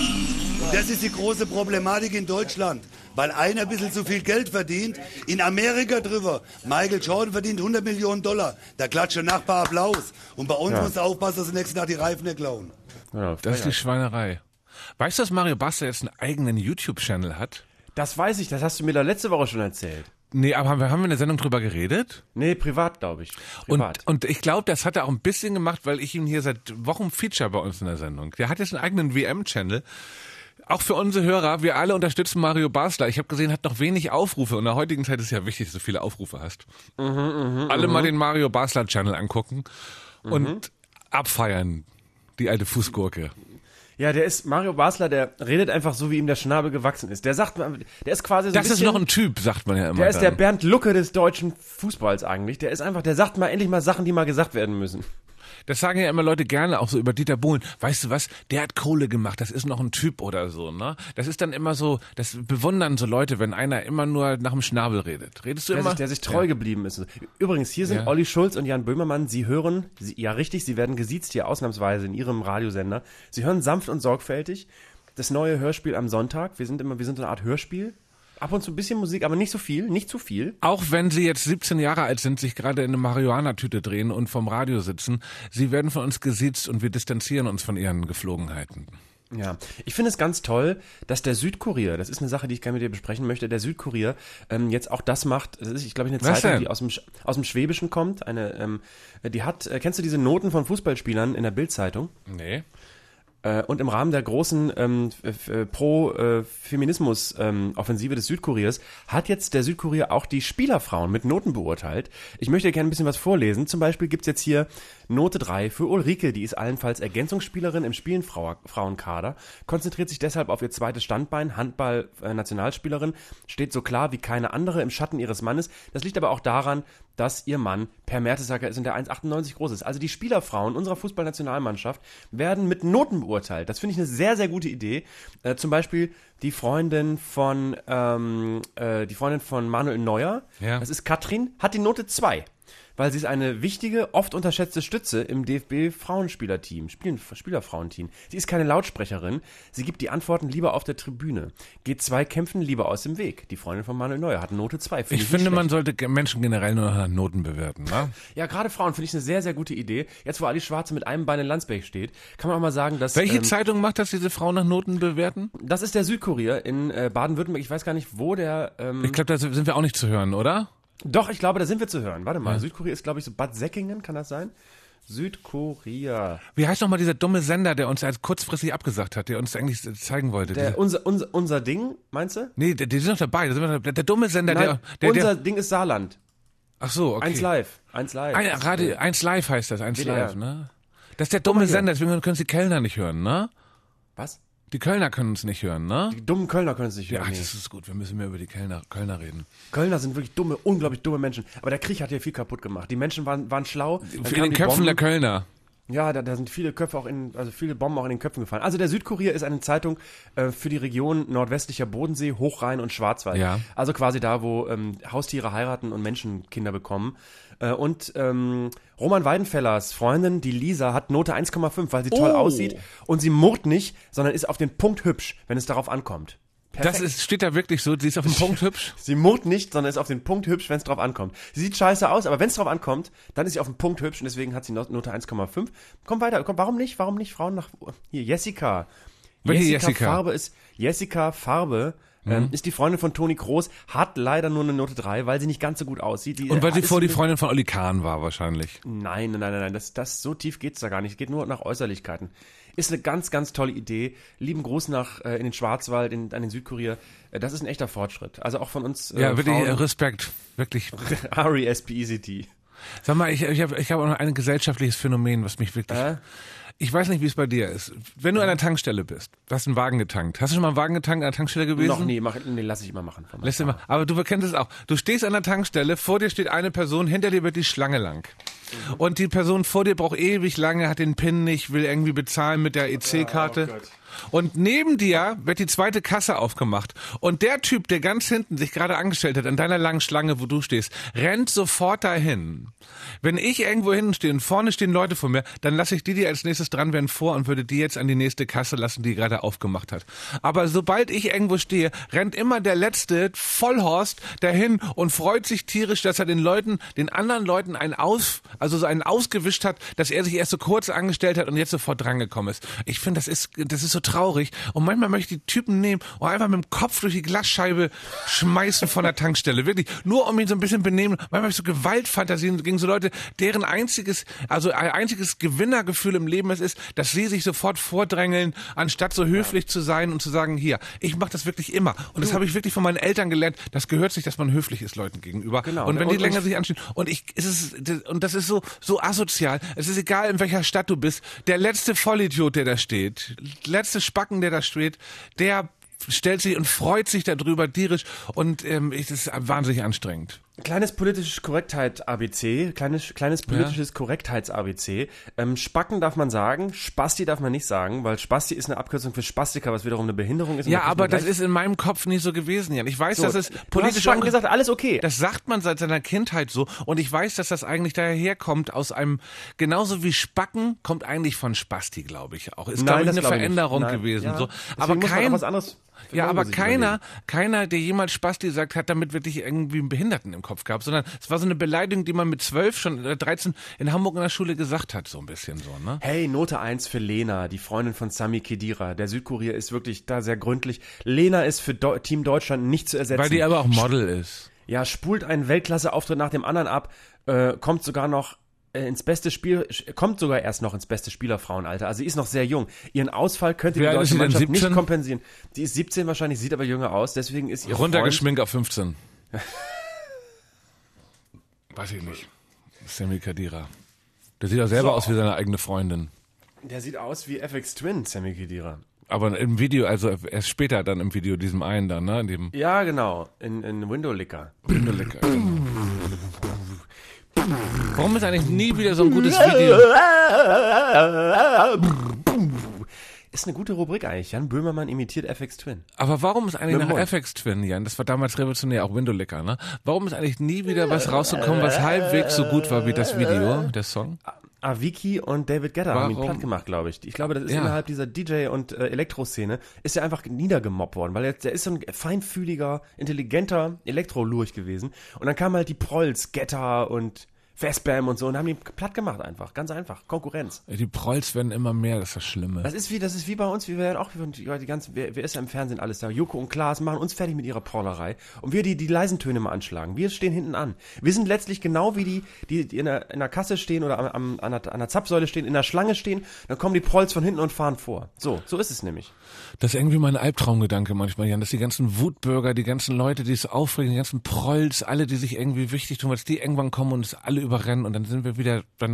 Das ist die große Problematik in Deutschland. Weil einer ein bisschen zu viel Geld verdient. In Amerika drüber. Michael Jordan verdient $100 Millionen. Da klatscht der Nachbar Applaus. Und bei uns musst du aufpassen, dass du nächsten Tag die Reifen nicht klauen. Ja, das ist die Schweinerei. Weißt du, dass Mario Basler jetzt einen eigenen YouTube-Channel hat? Das weiß ich, das hast du mir da letzte Woche schon erzählt. Nee, aber haben wir in der Sendung drüber geredet? Nee, privat, glaube ich. Privat. Und ich glaube, das hat er auch ein bisschen gemacht, weil ich ihn hier seit Wochen feature bei uns in der Sendung. Der hat jetzt einen eigenen WM-Channel. Auch für unsere Hörer, wir alle unterstützen Mario Basler. Ich habe gesehen, hat noch wenig Aufrufe. Und in der heutigen Zeit ist ja wichtig, dass du viele Aufrufe hast. Alle mal den Mario Basler Channel angucken und abfeiern, die alte Fußgurke. Ja, Mario Basler, der redet einfach so, wie ihm der Schnabel gewachsen ist. Der sagt, der ist quasi so das ist noch ein Typ, sagt man ja immer. Der ist der Bernd Lucke des deutschen Fußballs eigentlich. Der sagt mal endlich mal Sachen, die mal gesagt werden müssen. Das sagen ja immer Leute gerne, auch so über Dieter Bohlen. Weißt du was, der hat Kohle gemacht, das ist noch ein Typ oder so, ne? Das ist dann immer so, das bewundern so Leute, wenn einer immer nur nach dem Schnabel redet. Redest du immer? Der sich treu geblieben ist. Übrigens, hier sind Olli Schulz und Jan Böhmermann. Sie hören, ja richtig, Sie werden gesiezt hier ausnahmsweise in Ihrem Radiosender. Sie hören sanft und sorgfältig das neue Hörspiel am Sonntag. Wir sind so eine Art Hörspiel. Ab und zu ein bisschen Musik, aber nicht so viel, nicht zu viel. Auch wenn Sie jetzt 17 Jahre alt sind, sich gerade in eine Marihuana-Tüte drehen und vom Radio sitzen, Sie werden von uns gesiezt und wir distanzieren uns von Ihren Geflogenheiten. Ja, ich finde es ganz toll, dass der Südkurier, das ist eine Sache, die ich gerne mit dir besprechen möchte, der Südkurier jetzt auch das macht, das ist, ich glaube, eine Zeitung, die aus dem Schwäbischen kommt, die hat, kennst du diese Noten von Fußballspielern in der Bild-Zeitung? Nee. Und im Rahmen der großen Pro-Feminismus-Offensive des Südkuriers hat jetzt der Südkurier auch die Spielerfrauen mit Noten beurteilt. Ich möchte gerne ein bisschen was vorlesen. Zum Beispiel gibt's jetzt hier Note 3 für Ulrike, die ist allenfalls Ergänzungsspielerin im Frauenkader, konzentriert sich deshalb auf ihr zweites Standbein, Handball-Nationalspielerin, steht so klar wie keine andere im Schatten ihres Mannes. Das liegt aber auch daran, dass ihr Mann Per Mertesacker ist und der 1,98 groß ist. Also die Spielerfrauen unserer Fußballnationalmannschaft werden mit Noten beurteilt. Das finde ich eine sehr, sehr gute Idee. Zum Beispiel die Freundin von Manuel Neuer, das ist Katrin, hat die Note 2. Weil sie ist eine wichtige, oft unterschätzte Stütze im DFB-Frauenspielerteam, Spielerfrauenteam. Sie ist keine Lautsprecherin, sie gibt die Antworten lieber auf der Tribüne. Geht Zweikämpfen lieber aus dem Weg. Die Freundin von Manuel Neuer hat Note 2. Ich finde, man sollte Menschen generell nur nach Noten bewerten, ne? Ja, gerade Frauen finde ich eine sehr, sehr gute Idee. Jetzt, wo Ali Schwarze mit einem Bein in Landsberg steht, kann man auch mal sagen, dass... Welche Zeitung macht das, diese Frauen nach Noten bewerten? Das ist der Südkurier in Baden-Württemberg. Ich weiß gar nicht, wo der... Ich glaube, da sind wir auch nicht zu hören, oder? Doch, ich glaube, da sind wir zu hören. Warte mal, Südkorea ist, glaube ich, so Bad Säckingen, kann das sein? Südkorea. Wie heißt nochmal dieser dumme Sender, der uns kurzfristig abgesagt hat, der uns eigentlich zeigen wollte? Unser Ding, meinst du? Nee, die sind noch dabei. Der dumme Sender, Nein, unser Ding ist Saarland. Ach so, okay. 1 Live. 1 Live heißt das, 1 Live, ne? Das ist der dumme Sender, deswegen können Sie Kellner nicht hören, ne? Was? Die Kölner können uns nicht hören, ne? Die dummen Kölner können es nicht hören. Ja, das ist gut. Wir müssen mehr über die Kölner reden. Kölner sind wirklich dumme, unglaublich dumme Menschen. Aber der Krieg hat hier viel kaputt gemacht. Die Menschen waren schlau. In den Köpfen der Kölner. Ja, da sind viele Köpfe viele Bomben auch in den Köpfen gefallen. Also der Südkurier ist eine Zeitung für die Region nordwestlicher Bodensee, Hochrhein und Schwarzwald. Ja. Also quasi da, wo Haustiere heiraten und Menschen Kinder bekommen. Und Roman Weidenfellers Freundin, die Lisa, hat Note 1,5, weil sie toll aussieht. Und sie murrt nicht, sondern ist auf den Punkt hübsch, wenn es darauf ankommt. Perfekt. Steht da wirklich so, sie ist auf den Punkt hübsch? Sie murrt nicht, sondern ist auf den Punkt hübsch, wenn es drauf ankommt. Sie sieht scheiße aus, aber wenn es drauf ankommt, dann ist sie auf den Punkt hübsch und deswegen hat sie Note 1,5. Komm weiter, warum nicht Frauen nach... Hier, Jessica. Jessica Farbe ist die Freundin von Toni Kroos, hat leider nur eine Note 3, weil sie nicht ganz so gut aussieht. Und weil sie die Freundin von Olli Kahn war wahrscheinlich. Nein, das so tief geht's da gar nicht. Es geht nur nach Äußerlichkeiten. Ist eine ganz, ganz tolle Idee. Lieben Gruß in den Schwarzwald, an den Südkurier. Das ist ein echter Fortschritt. Also auch von uns ja, wirklich Respekt. Wirklich. R-E-S-P-E-C-T. Sag mal, ich hab auch noch ein gesellschaftliches Phänomen, was mich wirklich... Ich weiß nicht, wie es bei dir ist. Wenn du an der Tankstelle bist, du hast einen Wagen getankt. Hast du schon mal einen Wagen getankt an der Tankstelle gewesen? Noch nie, lass ich immer machen. Aber du kennst es auch. Du stehst an der Tankstelle, vor dir steht eine Person, hinter dir wird die Schlange lang. Und die Person vor dir braucht ewig lange, hat den PIN nicht, will irgendwie bezahlen mit der EC-Karte. Und neben dir wird die zweite Kasse aufgemacht. Und der Typ, der ganz hinten sich gerade angestellt hat, an deiner langen Schlange, wo du stehst, rennt sofort dahin. Wenn ich irgendwo hinten stehe und vorne stehen Leute vor mir, dann lasse ich die als nächstes dran werden vor und würde die jetzt an die nächste Kasse lassen, die gerade aufgemacht hat. Aber sobald ich irgendwo stehe, rennt immer der letzte Vollhorst dahin und freut sich tierisch, dass er den anderen Leuten einen also so einen ausgewischt hat, dass er sich erst so kurz angestellt hat und jetzt sofort drangekommen ist. Ich finde, das ist so traurig. Und manchmal möchte ich die Typen nehmen und einfach mit dem Kopf durch die Glasscheibe schmeißen von der Tankstelle. Wirklich, nur um ihn so ein bisschen benehmen. Manchmal habe ich so Gewaltfantasien gegen so Leute, deren einziges Gewinnergefühl im Leben es ist, dass sie sich sofort vordrängeln, anstatt so höflich zu sein und zu sagen, hier, ich mache das wirklich immer. Und das habe ich wirklich von meinen Eltern gelernt. Das gehört sich, dass man höflich ist Leuten gegenüber. Genau. Und wenn die länger sich anstehen. Und das ist so asozial. Es ist egal, in welcher Stadt du bist. Der letzte Vollidiot, der da steht, letzte Spacken, der da steht, der stellt sich und freut sich darüber tierisch. Und das ist wahnsinnig anstrengend. Kleines politisches Korrektheit-ABC, kleines politisches Korrektheits-ABC. Spacken darf man sagen, Spasti darf man nicht sagen, weil Spasti ist eine Abkürzung für Spastiker, was wiederum eine Behinderung ist. Ja, aber das ist in meinem Kopf nie so gewesen, Jan. Ich weiß, dass es politisch Spacken gesagt, alles okay. Das sagt man seit seiner Kindheit so und ich weiß, dass das eigentlich daher kommt aus einem, genauso wie Spacken kommt eigentlich von Spasti, glaube ich auch. Ist, glaube ich, eine Veränderung gewesen. Ja. So. Aber was anderes. Ja, aber keiner, der jemals Spasti sagt, hat damit wirklich irgendwie einen Behinderten im Kopf gehabt, sondern es war so eine Beleidigung, die man mit 12 schon oder 13 in Hamburg in der Schule gesagt hat, so ein bisschen so, ne? Hey, Note 1 für Lena, die Freundin von Sami Khedira. Der Südkurier ist wirklich da sehr gründlich. Lena ist für Team Deutschland nicht zu ersetzen. Weil die aber auch Model ist. Ja, spult einen Weltklasse-Auftritt nach dem anderen ab, kommt sogar noch ins beste Spiel, kommt sogar erst noch ins beste Spielerfrauenalter. Also sie ist noch sehr jung. Ihren Ausfall könnte die deutsche Mannschaft nicht kompensieren. Die ist 17 wahrscheinlich, sieht aber jünger aus, deswegen ist ihr runtergeschminkt auf 15. Weiß ich nicht. Sami Khedira. Der sieht auch selber aus wie seine eigene Freundin. Der sieht aus wie FX Twin, Sami Khedira. Aber im Video, also erst später dann im Video, diesem einen da, ne? In dem ja, genau. In Windowlicker. Warum ist eigentlich nie wieder so ein gutes Video? Ist eine gute Rubrik eigentlich. Jan Böhmermann imitiert FX Twin. Aber warum ist eigentlich nach FX Twin, Jan? Das war damals revolutionär, auch Windowlicker, ne? Warum ist eigentlich nie wieder was rausgekommen, was halbwegs so gut war wie das Video, der Song? Avicii und David Guetta haben ihn platt gemacht, glaube ich. Ich glaube, das ist innerhalb dieser DJ- und Elektroszene ist er einfach niedergemobbt worden, weil der ist so ein feinfühliger, intelligenter Elektro-Lurch gewesen. Und dann kamen halt die Prolls, Guetta und Fastbam und so und haben ihn platt gemacht einfach. Ganz einfach. Konkurrenz. Die Prolls werden immer mehr, das ist das Schlimme. Das ist wie bei uns, wir werden auch, wer ist ja im Fernsehen alles da? Joko und Klaas machen uns fertig mit ihrer Prollerei. Und wir die leisen Töne mal anschlagen. Wir stehen hinten an. Wir sind letztlich genau wie die in der Kasse stehen oder an der Zapfsäule stehen, in der Schlange stehen, dann kommen die Prolls von hinten und fahren vor. So ist es nämlich. Das ist irgendwie mein Albtraumgedanke manchmal, Jan, dass die ganzen Wutbürger, die ganzen Leute, die es aufregen, die ganzen Prolls, alle, die sich irgendwie wichtig tun, dass die irgendwann kommen und es alle überrennen und dann sind wir wieder bei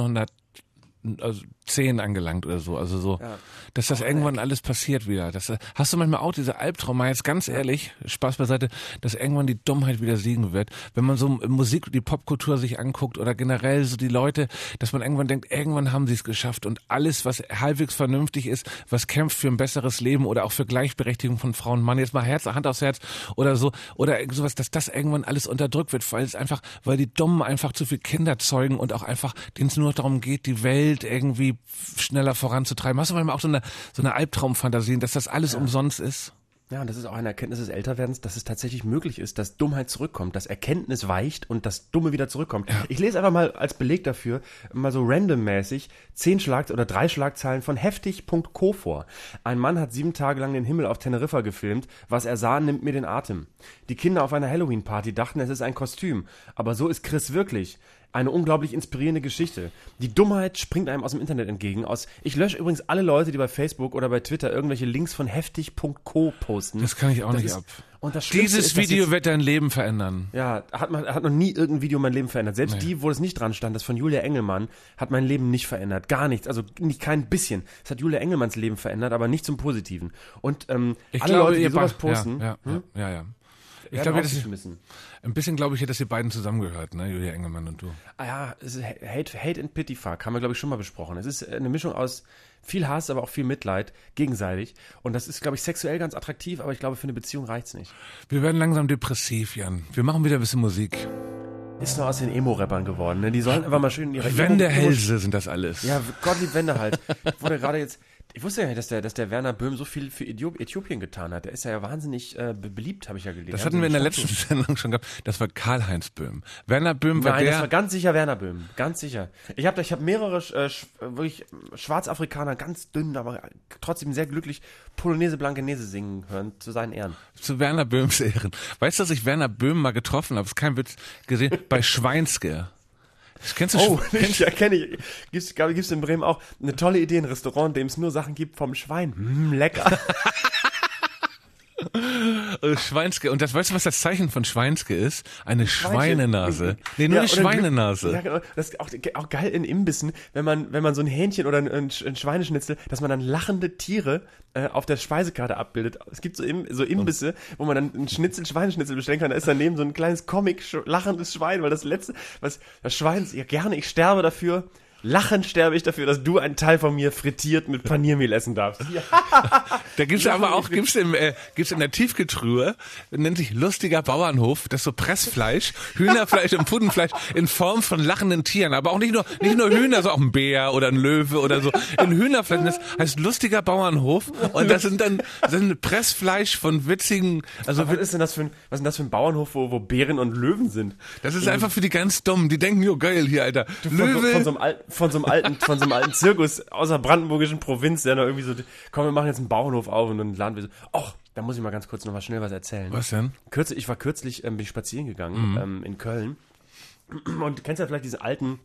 1910 angelangt oder so. Also so, dass das irgendwann alles passiert wieder. Hast du manchmal auch diese Albtraum, jetzt ganz ehrlich, Spaß beiseite, dass irgendwann die Dummheit wieder siegen wird. Wenn man so Musik, die Popkultur sich anguckt oder generell so die Leute, dass man irgendwann denkt, irgendwann haben sie es geschafft und alles, was halbwegs vernünftig ist, was kämpft für ein besseres Leben oder auch für Gleichberechtigung von Frauen und Mann, jetzt mal Hand aufs Herz oder so, oder sowas, dass das irgendwann alles unterdrückt wird, weil die Dummen einfach zu viel Kinder zeugen und auch einfach, denen es nur darum geht, die Welt irgendwie schneller voranzutreiben. Hast du manchmal auch so eine Albtraumfantasien, dass das alles umsonst ist? Ja, und das ist auch eine Erkenntnis des Älterwerdens, dass es tatsächlich möglich ist, dass Dummheit zurückkommt, dass Erkenntnis weicht und das Dumme wieder zurückkommt. Ja. Ich lese einfach mal als Beleg dafür, mal so randommäßig 3 Schlagzeilen von heftig.co vor. Ein Mann hat 7 Tage lang den Himmel auf Teneriffa gefilmt. Was er sah, nimmt mir den Atem. Die Kinder auf einer Halloween-Party dachten, es ist ein Kostüm. Aber so ist Chris wirklich. Eine unglaublich inspirierende Geschichte. Die Dummheit springt einem aus dem Internet entgegen. Ich lösche übrigens alle Leute, die bei Facebook oder bei Twitter irgendwelche Links von heftig.co posten. Das kann ich auch nicht ab. Und das Dieses Video wird dein Leben verändern. Ja, hat noch nie irgendein Video mein Leben verändert. Selbst die, wo es nicht dran stand, das von Julia Engelmann, hat mein Leben nicht verändert. Gar nichts. Also nicht kein bisschen. Es hat Julia Engelmanns Leben verändert, aber nicht zum Positiven. Und alle Leute, die sowas posten. Ja. Ich glaube, ein bisschen glaube ich, dass die beiden zusammengehört, ne, Julia Engelmann und du. Ah ja, es ist Hate and Pity Fuck, haben wir, glaube ich, schon mal besprochen. Es ist eine Mischung aus viel Hass, aber auch viel Mitleid, gegenseitig. Und das ist, glaube ich, sexuell ganz attraktiv, aber ich glaube, für eine Beziehung reicht's nicht. Wir werden langsam depressiv, Jan. Wir machen wieder ein bisschen Musik. Ist nur aus den Emo-Rappern geworden, ne? Die sollen einfach mal schön in ihre Wendehälse sind das alles. Ja, Gottlieb Wendehals. Wurde gerade jetzt... Ich wusste ja nicht, dass der Werner Böhm so viel für Äthiopien getan hat. Der ist ja wahrscheinlich beliebt, habe ich ja gelesen. Das hatten wir in der letzten Sendung schon gehabt. Das war Karl-Heinz Böhm. Werner Böhm war Nein, das war ganz sicher Werner Böhm. Ganz sicher. Ich hab mehrere wirklich Schwarzafrikaner, ganz dünn, aber trotzdem sehr glücklich Polonaise Blankenese singen hören, zu seinen Ehren. Zu Werner Böhms Ehren. Weißt du, dass ich Werner Böhm mal getroffen habe? Das ist kein Witz. Gesehen bei Schweinske. Kennst du ja, kenne ich. Gibt's in Bremen auch eine tolle Idee, ein Restaurant, in dem es nur Sachen gibt vom Schwein. Lecker. Schweinske. Und weißt du, was das Zeichen von Schweinske ist? Eine Schweinenase. Nee, nur die Schweinenase. Ja, genau. Das ist auch geil in Imbissen, wenn man so ein Hähnchen oder ein Schweineschnitzel, dass man dann lachende Tiere auf der Speisekarte abbildet. Es gibt so Imbisse, wo man dann ein Schweineschnitzel bestellen kann. Da ist daneben so ein kleines Comic lachendes Schwein, weil das Schwein, ja gerne, ich sterbe dafür. Lachend sterbe ich dafür, dass du einen Teil von mir frittiert mit Paniermehl essen darfst. Ja. Da gibt's aber auch, gibt's in der Tiefkühltruhe, nennt sich lustiger Bauernhof, das ist so Pressfleisch, Hühnerfleisch und Pudenfleisch in Form von lachenden Tieren, aber auch nicht nur Hühner, so auch ein Bär oder ein Löwe oder so, in Hühnerfleisch, das heißt lustiger Bauernhof und das sind Pressfleisch von witzigen, also was ist denn das für ein Bauernhof, wo Bären und Löwen sind? Das ist einfach für die ganz Dummen, die denken, jo geil hier, Alter, Löwe. Von so einem alten Zirkus aus der brandenburgischen Provinz, der noch irgendwie so, komm, wir machen jetzt einen Bauernhof auf und dann laden wir so, da muss ich mal ganz kurz noch mal schnell was erzählen. Was denn? Ich war kürzlich, bin ich spazieren gegangen, in Köln und du kennst ja vielleicht diesen alten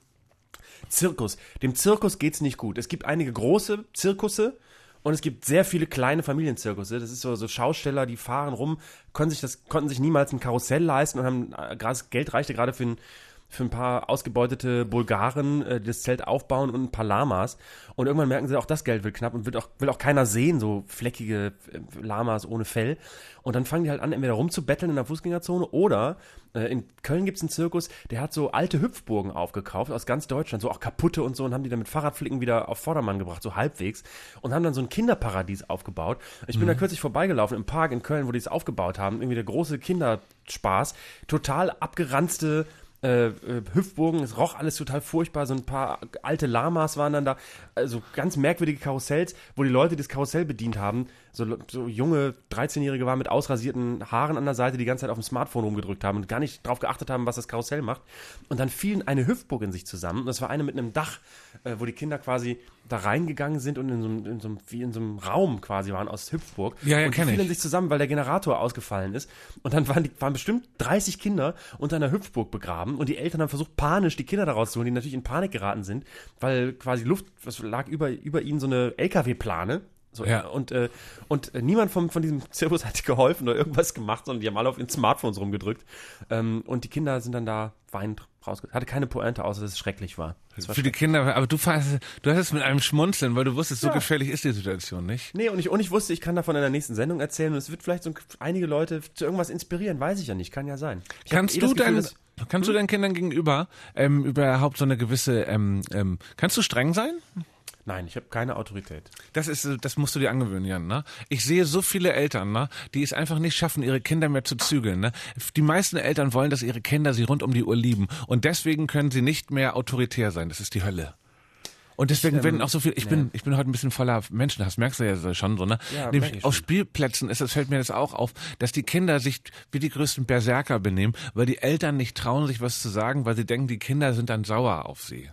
Zirkus. Dem Zirkus geht's nicht gut. Es gibt einige große Zirkusse und es gibt sehr viele kleine Familienzirkusse. Das ist so Schausteller, die fahren rum, konnten sich niemals ein Karussell leisten und haben, das Geld reichte gerade für ein paar ausgebeutete Bulgaren das Zelt aufbauen und ein paar Lamas. Und irgendwann merken sie, auch das Geld wird knapp und will auch keiner sehen, so fleckige Lamas ohne Fell. Und dann fangen die halt an, entweder rumzubetteln in der Fußgängerzone oder in Köln gibt's einen Zirkus, der hat so alte Hüpfburgen aufgekauft aus ganz Deutschland, so auch kaputte und so, und haben die dann mit Fahrradflicken wieder auf Vordermann gebracht, so halbwegs, und haben dann so ein Kinderparadies aufgebaut. Ich bin da kürzlich vorbeigelaufen im Park in Köln, wo die es aufgebaut haben, irgendwie der große Kinderspaß, total abgeranzte Hüpfburgen, es roch alles total furchtbar, so ein paar alte Lamas waren dann da, also ganz merkwürdige Karussells, wo die Leute, die das Karussell bedient haben, so junge 13-Jährige waren mit ausrasierten Haaren an der Seite, die ganze Zeit auf dem Smartphone rumgedrückt haben und gar nicht drauf geachtet haben, was das Karussell macht. Und dann fielen eine Hüpfburg in sich zusammen. Und das war eine mit einem Dach, wo die Kinder quasi da reingegangen sind und in so einem Raum quasi waren aus Hüpfburg. Ja, und die fielen sich zusammen, weil der Generator ausgefallen ist. Und dann waren bestimmt 30 Kinder unter einer Hüpfburg begraben und die Eltern haben versucht, panisch die Kinder da rauszuholen, die natürlich in Panik geraten sind, weil quasi was lag über ihnen so eine LKW-Plane. So, ja. Und niemand von diesem Zirkus hat geholfen oder irgendwas gemacht, sondern die haben alle auf ihren Smartphones rumgedrückt. Und die Kinder sind dann da weinend rausgekommen. Hatte keine Pointe, außer dass es schrecklich war. Für die Kinder, aber du hast es mit einem Schmunzeln, weil du wusstest, so gefährlich ist die Situation nicht. Nee, und ich wusste, ich kann davon in der nächsten Sendung erzählen und es wird vielleicht so einige Leute zu irgendwas inspirieren, weiß ich ja nicht, kann ja sein. Kannst du deinen Kindern gegenüber überhaupt so eine gewisse, kannst du streng sein? Nein, ich habe keine Autorität. Das musst du dir angewöhnen, Jan, ne? Ich sehe so viele Eltern, ne, die es einfach nicht schaffen, ihre Kinder mehr zu zügeln, ne? Die meisten Eltern wollen, dass ihre Kinder sie rund um die Uhr lieben und deswegen können sie nicht mehr autoritär sein. Das ist die Hölle. Und deswegen werden auch so viel, ich bin heute ein bisschen voller Menschenhass, merkst du ja schon so, ne? Ja, nämlich auf Spielplätzen fällt mir das auch auf, dass die Kinder sich wie die größten Berserker benehmen, weil die Eltern nicht trauen, sich was zu sagen, weil sie denken, die Kinder sind dann sauer auf sie.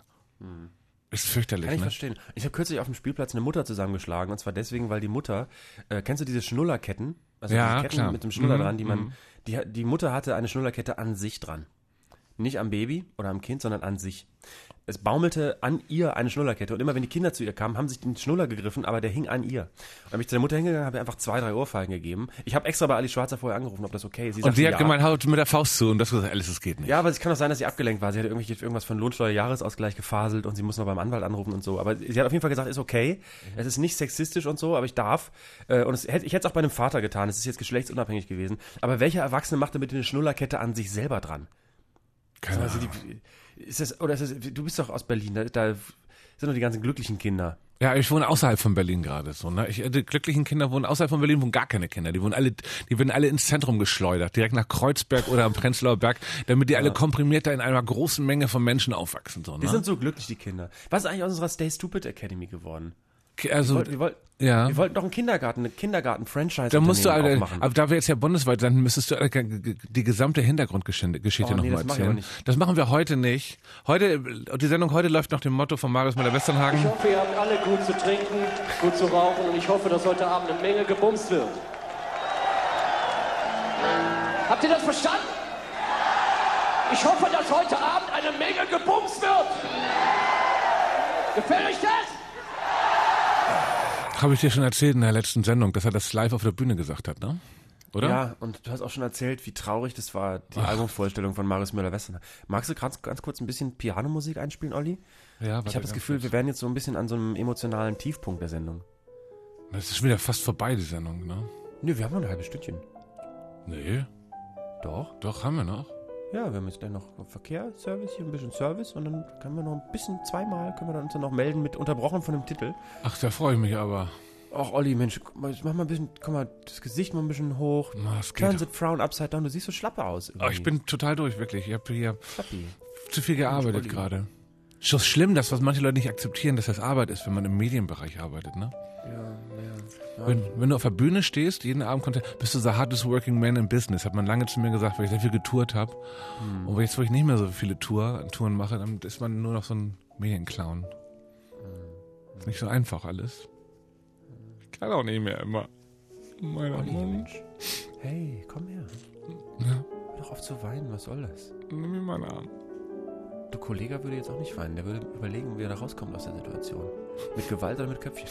Ist fürchterlich, Kann ich verstehen. Ich habe kürzlich auf dem Spielplatz eine Mutter zusammengeschlagen, und zwar deswegen, weil die Mutter, kennst du diese Schnullerketten? Also ja, diese Ketten klar. mit dem Schnuller dran, die Mutter hatte eine Schnullerkette an sich dran. Nicht am Baby oder am Kind, sondern an sich. Es baumelte an ihr eine Schnullerkette und immer wenn die Kinder zu ihr kamen, haben sich den Schnuller gegriffen, aber der hing an ihr. Und dann bin ich zu der Mutter hingegangen, habe ihr einfach 2-3 Ohrfeigen gegeben. Ich habe extra bei Alice Schwarzer vorher angerufen, ob das okay ist. Und sie hat gemeint, haut mit der Faust zu und das gesagt, Alice, das geht nicht. Ja, aber es kann auch sein, dass sie abgelenkt war. Sie hatte irgendwas von Lohnsteuerjahresausgleich gefaselt und sie muss noch beim Anwalt anrufen und so. Aber sie hat auf jeden Fall gesagt, ist okay. Es ist nicht sexistisch und so, aber ich darf. Und ich hätte es auch bei einem Vater getan. Es ist jetzt geschlechtsunabhängig gewesen. Aber welcher Erwachsene macht damit eine Schnullerkette an sich selber dran? Keine Ahnung. Du bist doch aus Berlin, da sind doch die ganzen glücklichen Kinder. Ja, ich wohne außerhalb von Berlin gerade so, ne? Die glücklichen Kinder wohnen außerhalb von Berlin, wohnen gar keine Kinder. Die werden alle ins Zentrum geschleudert, direkt nach Kreuzberg oder am Prenzlauer Berg, damit die alle komprimiert da in einer großen Menge von Menschen aufwachsen, so, ne? Die sind so glücklich, die Kinder. Was ist eigentlich aus unserer Stay Stupid Academy geworden? Also, Wir wollten doch eine Kindergarten-Franchise da musst du aufmachen. aber da wir jetzt ja bundesweit sind, müsstest du die gesamte Hintergrundgeschichte nochmal erzählen. Das machen wir heute nicht. Die Sendung heute läuft nach dem Motto von Marius Müller-Westernhagen. Ich hoffe, ihr habt alle gut zu trinken, gut zu rauchen und ich hoffe, dass heute Abend eine Menge gebumst wird. Habt ihr das verstanden? Ich hoffe, dass heute Abend eine Menge gebumst wird. Gefällt euch das? Habe ich dir schon erzählt in der letzten Sendung, dass er das live auf der Bühne gesagt hat, ne? Oder? Ja, und du hast auch schon erzählt, wie traurig das war, die Albumvorstellung von Marius Müller-Westernhagen. Magst du ganz kurz ein bisschen Pianomusik einspielen, Olli? Ja, ich habe das Gefühl, wir wären jetzt so ein bisschen an so einem emotionalen Tiefpunkt der Sendung. Das ist schon wieder fast vorbei, die Sendung, ne? Nö, wir haben noch ein halbes Stückchen. Nee. Doch, haben wir noch. Ja, wir haben jetzt gleich noch Verkehrsservice, hier ein bisschen Service und dann können wir noch ein bisschen, zweimal können wir uns dann noch melden mit unterbrochen von dem Titel. Ach, da freue ich mich aber. Ach, Olli, Mensch, mach mal ein bisschen, komm mal, das Gesicht mal ein bisschen hoch. Transit, Frown, Upside Down, du siehst so schlappe aus. Oh, ich bin total durch, wirklich. Ich habe hier Schlappi. zu viel gearbeitet gerade. Schon schlimm, dass was manche Leute nicht akzeptieren, dass das Arbeit ist, wenn man im Medienbereich arbeitet, ne? Ja. Wenn du auf der Bühne stehst, jeden Abend bist du the hardest working man in business, hat man lange zu mir gesagt, weil ich sehr viel getourt habe. Und jetzt, wo ich nicht mehr so viele Touren mache, dann ist man nur noch so ein Medienclown. Ist nicht so einfach alles. Ich kann auch nicht mehr immer. Mensch. Hey, komm her. Ja. Hör doch auf zu weinen, was soll das? Nimm mir mal einen Arm. Du Kollege würde jetzt auch nicht weinen, der würde überlegen, wie er da rauskommt aus der Situation. Mit Gewalt oder mit Köpfchen?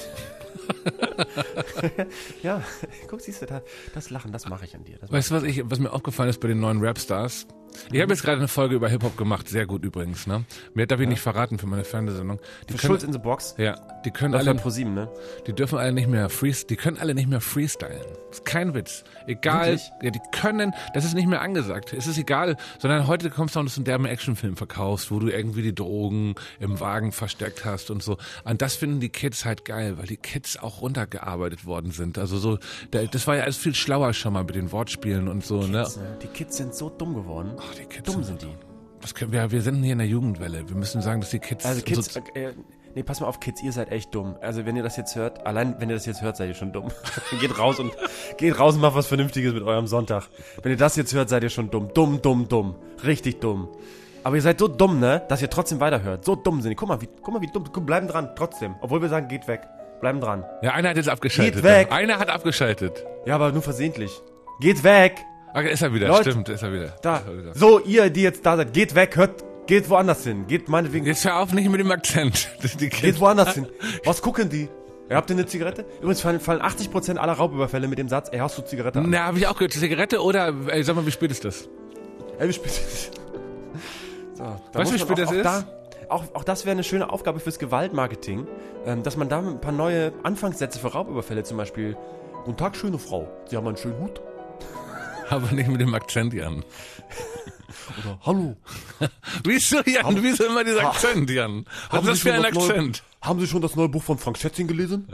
Ja, guck, siehst du, das Lachen, das mache ich an dir. Weißt du, was mir aufgefallen ist bei den neuen Rapstars? Ich habe jetzt gerade eine Folge über Hip-Hop gemacht, sehr gut übrigens, ne? Mir darf ich nicht verraten für meine Fernsehsendung. Schulz in the Box? Ja, die können alle ProSieben, ne? Die dürfen alle nicht mehr die können alle nicht mehr freestylen. Das ist kein Witz. Egal, wirklich? Ja, die können, das ist nicht mehr angesagt. Es ist egal, sondern heute kommst du auch, dass du einen derben Actionfilm verkaufst, wo du irgendwie die Drogen im Wagen versteckt hast und so. Und das finden die Kids halt geil, weil die Kids auch runtergearbeitet worden sind. Also so, das war ja alles viel schlauer schon mal mit den Wortspielen und so, Kids, ne? Die Kids sind so dumm geworden. Ach, die Kids dumm sind die. Das können wir sind hier in der Jugendwelle. Wir müssen sagen, dass die Kids... Also Kids, nee, pass mal auf, Kids, ihr seid echt dumm. Also wenn ihr das jetzt hört, allein wenn ihr das jetzt hört, seid ihr schon dumm. Geht raus und macht was Vernünftiges mit eurem Sonntag. Wenn ihr das jetzt hört, seid ihr schon dumm. Dumm. Richtig dumm. Aber ihr seid so dumm, ne, dass ihr trotzdem weiterhört. So dumm sind die. Guck mal, wie dumm. Bleiben dran, trotzdem. Obwohl wir sagen, geht weg. Bleiben dran. Ja, einer hat jetzt abgeschaltet. Geht weg. Einer hat abgeschaltet. Ja, aber nur versehentlich. Geht weg. Okay, ist er wieder. Leute, stimmt, ist er wieder. Da. So, ihr, die jetzt da seid, geht weg, geht woanders hin. Geht meinetwegen. Jetzt hör auf, nicht mit dem Akzent. Geht woanders hin. Was gucken die? Habt ihr eine Zigarette? Übrigens fallen 80% aller Raubüberfälle mit dem Satz, hast du Zigarette an? Na, hab ich auch gehört. Zigarette oder, sag mal, wie spät ist das? Wie spät ist das? So, weißt du, wie spät das ist? Auch das wäre eine schöne Aufgabe fürs Gewaltmarketing, dass man da ein paar neue Anfangssätze für Raubüberfälle zum Beispiel. Guten Tag, schöne Frau. Sie haben einen schönen Hut. Aber nicht mit dem Akzent, Jan. Oder Hallo. Wieso, Jan? Wieso immer dieser Akzent, Jan? Was ist das für ein Akzent? Haben Sie schon das neue Buch von Frank Schätzing gelesen?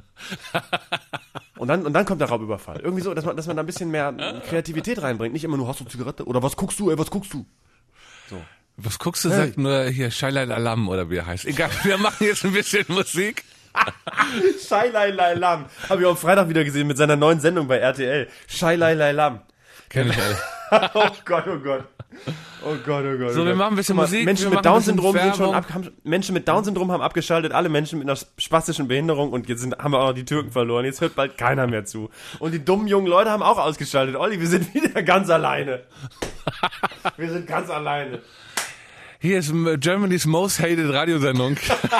und dann kommt der Raubüberfall. Irgendwie so, dass man da ein bisschen mehr Kreativität reinbringt. Nicht immer nur, hast du Zigarette? Oder was guckst du, was guckst du? So. Was guckst du, sagt nur hier Shailal Alam oder wie er heißt. Egal, wir machen jetzt ein bisschen Musik. Shailal Habe ich am Freitag wieder gesehen mit seiner neuen Sendung bei RTL. Shailal Kenn ich alle. Oh Gott. So, wir machen ein bisschen Musik. Menschen mit Down-Syndrom Menschen mit Down-Syndrom haben abgeschaltet, alle Menschen mit einer spastischen Behinderung und jetzt haben wir auch noch die Türken verloren. Jetzt hört bald keiner mehr zu. Und die dummen jungen Leute haben auch ausgeschaltet. Olli, wir sind wieder ganz alleine. Wir sind ganz alleine. Hier ist Germany's Most Hated Radiosendung.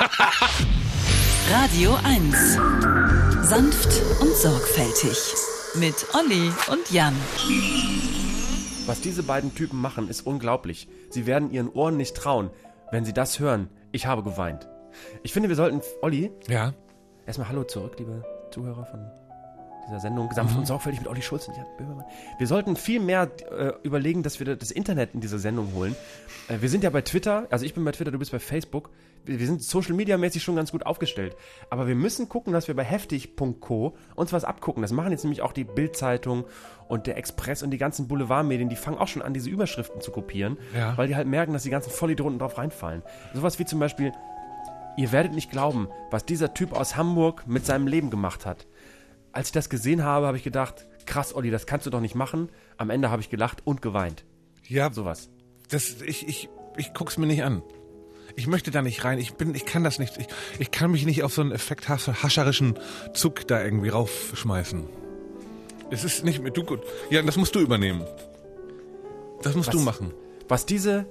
Radio 1. Sanft und sorgfältig. Mit Olli und Jan. Was diese beiden Typen machen, ist unglaublich. Sie werden ihren Ohren nicht trauen, wenn sie das hören. Ich habe geweint. Ich finde, wir sollten, Olli, ja, erstmal Hallo zurück, liebe Zuhörer von dieser Sendung, sanft und sorgfältig mit Olli Schulz und Jan Böhmermann. Wir sollten viel mehr überlegen, dass wir das Internet in diese Sendung holen. Wir sind ja bei Twitter, also ich bin bei Twitter, du bist bei Facebook. Wir sind Social-Media-mäßig schon ganz gut aufgestellt. Aber wir müssen gucken, dass wir bei heftig.co uns was abgucken. Das machen jetzt nämlich auch die Bild-Zeitung und der Express und die ganzen Boulevardmedien. Die fangen auch schon an, diese Überschriften zu kopieren, weil die halt merken, dass die ganzen Vollidioten drauf reinfallen. Sowas wie zum Beispiel Ihr werdet nicht glauben, was dieser Typ aus Hamburg mit seinem Leben gemacht hat. Als ich das gesehen habe, habe ich gedacht, krass, Olli, das kannst du doch nicht machen. Am Ende habe ich gelacht und geweint. Ja, sowas. Ich guck's mir nicht an. Ich möchte da nicht rein. Ich kann das nicht. Ich kann mich nicht auf so einen effekthascherischen Zug da irgendwie raufschmeißen. Es ist nicht mehr. Ja, das musst du übernehmen. Das musst du machen. Was diese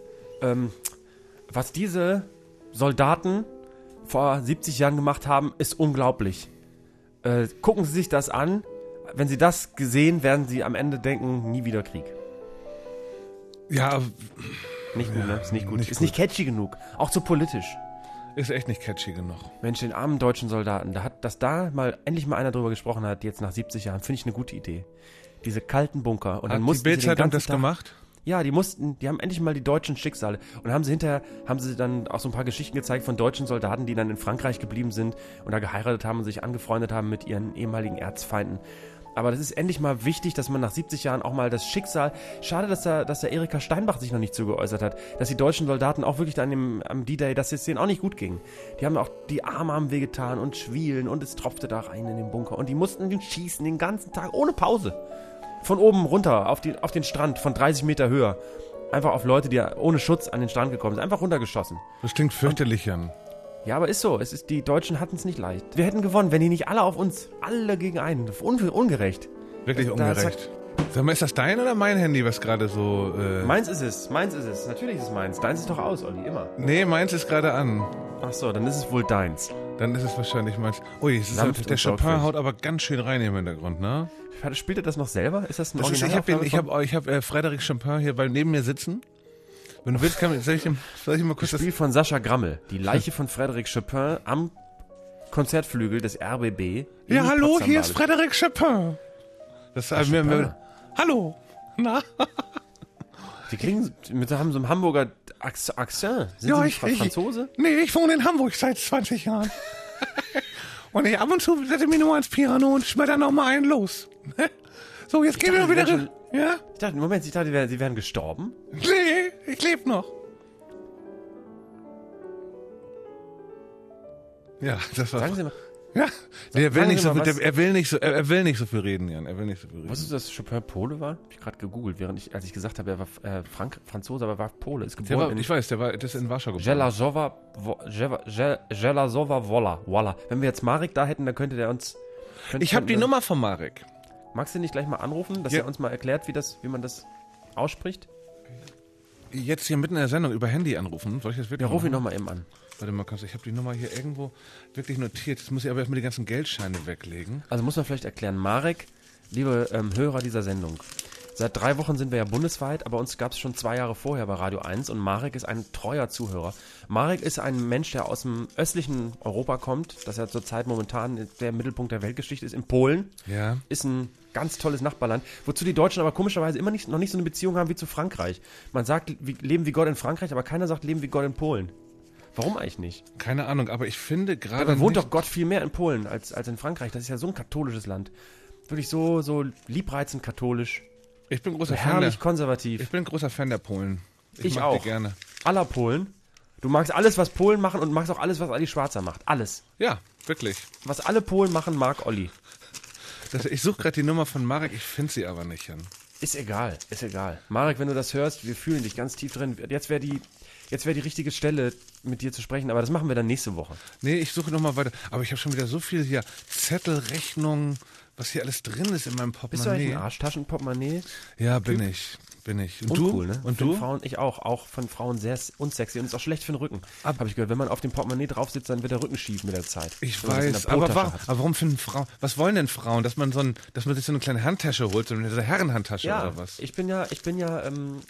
Soldaten vor 70 Jahren gemacht haben, ist unglaublich. Gucken Sie sich das an. Wenn Sie das gesehen, werden Sie am Ende denken, nie wieder Krieg. Ja. Nicht gut, ne? Ist nicht gut. Ist nicht catchy genug. Auch zu politisch. Ist echt nicht catchy genug. Mensch, den armen deutschen Soldaten, dass da endlich mal einer drüber gesprochen hat, jetzt nach 70 Jahren, finde ich eine gute Idee. Diese kalten Bunker. Und dann mussten die Bild-Zeitung das gemacht? Ja, die haben endlich mal die deutschen Schicksale. Und haben sie dann auch so ein paar Geschichten gezeigt von deutschen Soldaten, die dann in Frankreich geblieben sind und da geheiratet haben und sich angefreundet haben mit ihren ehemaligen Erzfeinden. Aber das ist endlich mal wichtig, dass man nach 70 Jahren auch mal das Schicksal... Schade, dass der Erika Steinbach sich noch nicht so geäußert hat. Dass die deutschen Soldaten auch wirklich dann am D-Day, dass es denen auch nicht gut ging. Die haben auch die Arme am wehgetan und schwielen und es tropfte da rein in den Bunker. Und die mussten schießen den ganzen Tag ohne Pause. Von oben runter auf den Strand von 30 Meter Höhe. Einfach auf Leute, die ohne Schutz an den Strand gekommen sind. Einfach runtergeschossen. Das klingt fürchterlich, Jan. Ja, aber ist so. Die Deutschen hatten es nicht leicht. Wir hätten gewonnen, wenn die nicht alle auf uns, alle gegen einen. Ungerecht. Wirklich ungerecht. Sag mal, ist das dein oder mein Handy, was gerade so... Meins ist es. Natürlich ist es meins. Deins ist doch aus, Olli, immer. Nee, meins ist gerade an. Ach so, dann ist es wohl deins. Dann ist es wahrscheinlich meins. Ui, der Chopin haut aber ganz schön rein im Hintergrund, ne? Spielt er das noch selber? Ist das ein Original? Ich hab Frédéric Chopin hier neben mir sitzen. Wenn du willst, soll ich mal kurz das Spiel von Sascha Grammel. Die Leiche von Frédéric Chopin am Konzertflügel des RBB. Ja, hallo, hier ist Frédéric Chopin. Das heißt hallo. Na? Die klingen, haben so einen Hamburger Akzent. Sind Sie nicht Franzose? Nee, ich wohne in Hamburg seit 20 Jahren. Und ab und zu setze ich mich nur ans Piano und schmetter noch mal einen los. So, jetzt gehen wir wieder... Ja? Ich dachte, sie wären gestorben. Nee, ich lebe noch. Ja, das war... Sagen Sie mal... Ja, nee, er will nicht so viel reden, Jan. Was ist das, Chopin Pole war? Hab ich gerade gegoogelt, als ich gesagt habe, er war Franzose, aber war Pole. Ist geboren das ist in Warschau geboren. Żelazowa Wola. Wenn wir jetzt Marek da hätten, dann könnte der uns... Ich habe die Nummer von Marek. Magst du nicht gleich mal anrufen, dass er uns mal erklärt, wie man das ausspricht? Jetzt hier mitten in der Sendung über Handy anrufen? Soll ich das wirklich ruf ihn nochmal eben an. Warte mal, ich habe die Nummer hier irgendwo wirklich notiert. Jetzt muss ich aber erstmal die ganzen Geldscheine weglegen. Also muss man vielleicht erklären, Marek, liebe Hörer dieser Sendung, seit 3 Wochen sind wir ja bundesweit, aber uns gab es schon 2 Jahre vorher bei Radio 1 und Marek ist ein treuer Zuhörer. Marek ist ein Mensch, der aus dem östlichen Europa kommt, das ja zurzeit momentan der Mittelpunkt der Weltgeschichte ist, in Polen. Ja. Ist ein ganz tolles Nachbarland, wozu die Deutschen aber komischerweise immer noch nicht so eine Beziehung haben wie zu Frankreich. Man sagt, leben wie Gott in Frankreich, aber keiner sagt, leben wie Gott in Polen. Warum eigentlich nicht? Keine Ahnung, aber ich finde gerade... Da wohnt doch Gott viel mehr in Polen als in Frankreich. Das ist ja so ein katholisches Land. Wirklich so liebreizend katholisch. Ich bin großer Fan herrlich konservativ. Ich bin ein großer Fan der Polen. Ich mag auch. Die gerne. Aller Polen. Du magst alles, was Polen machen und magst auch alles, was Adi Schwarzer macht. Alles. Ja, wirklich. Was alle Polen machen, mag Olli. Ich suche gerade die Nummer von Marek, ich finde sie aber nicht, Jan. Ist egal. Marek, wenn du das hörst, wir fühlen dich ganz tief drin. Jetzt wäre die richtige Stelle, mit dir zu sprechen, aber das machen wir dann nächste Woche. Nee, ich suche nochmal weiter. Aber ich habe schon wieder so viel hier. Zettel, Rechnungen, was hier alles drin ist in meinem Portemonnaie. Bist du eigentlich ein Arschtaschen-Portemonnaie? Ja, bin ich. Und du? Cool, ne? Und du? Frauen, ich auch. Auch von Frauen sehr unsexy und ist auch schlecht für den Rücken. Habe ich gehört. Wenn man auf dem Portemonnaie drauf sitzt, dann wird der Rücken schief mit der Zeit. Ich weiß, aber warum finden Frauen, was wollen denn Frauen, dass man sich so eine kleine Handtasche holt, so eine Herrenhandtasche oder was? Ich bin ja ein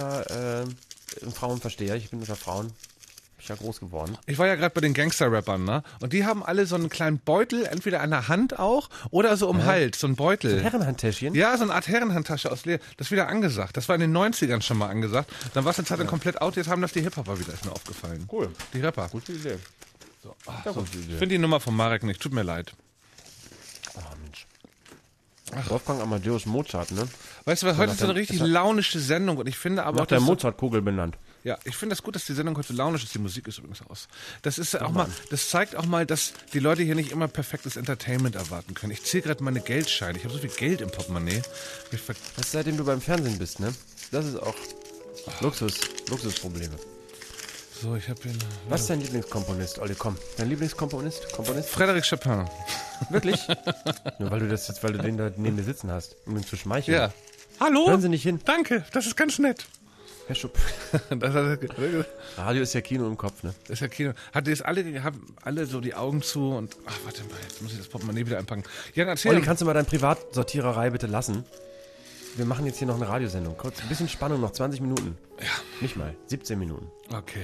Frauenversteher. Ich bin unter Frauen. Ich bin ja groß geworden. Ich war ja gerade bei den Gangster-Rappern, ne? Und die haben alle so einen kleinen Beutel, entweder an der Hand auch oder so um Hals, so ein Beutel. So ein Herrenhandtäschchen? Ja, so eine Art Herrenhandtasche aus Leder. Das ist wieder angesagt. Das war in den 90ern schon mal angesagt. Dann war es eine Zeit komplett out. Jetzt haben das die Hip-Hopper wieder, ist mir aufgefallen. Cool. Die Rapper. Gute Idee. So. Ich finde die Nummer von Marek nicht. Tut mir leid. Oh, Mensch. Wolfgang Amadeus Mozart, ne? Weißt du was, heute ist so eine richtig launische Sendung und ich finde aber nach der Mozartkugel benannt. Ja, ich finde das gut, dass die Sendung heute launisch ist. Die Musik ist übrigens aus. Das ist auch mal, das zeigt auch mal, dass die Leute hier nicht immer perfektes Entertainment erwarten können. Ich zähle gerade meine Geldscheine. Ich habe so viel Geld im Portemonnaie. Das ist seitdem du beim Fernsehen bist, ne? Das ist auch Luxusprobleme. So, ich habe hier... Was ist dein Lieblingskomponist, Olli? Komm, dein Lieblingskomponist? Frédéric Chopin. Wirklich? Nur weil du den da neben dir sitzen hast, um ihn zu schmeicheln. Ja. Hallo? Hören Sie nicht hin. Danke, das ist ganz nett. Herr Schupp. Radio ist ja Kino im Kopf, ne? Das ist ja Kino. Haben alle so die Augen zu und... Ach, warte mal, jetzt muss ich das Portemonnaie wieder einpacken. Jan, erzähl... Olli, kannst du mal deine Privatsortiererei bitte lassen? Wir machen jetzt hier noch eine Radiosendung. Kurz, ein bisschen Spannung, noch 20 Minuten. Ja. Nicht mal, 17 Minuten. Okay.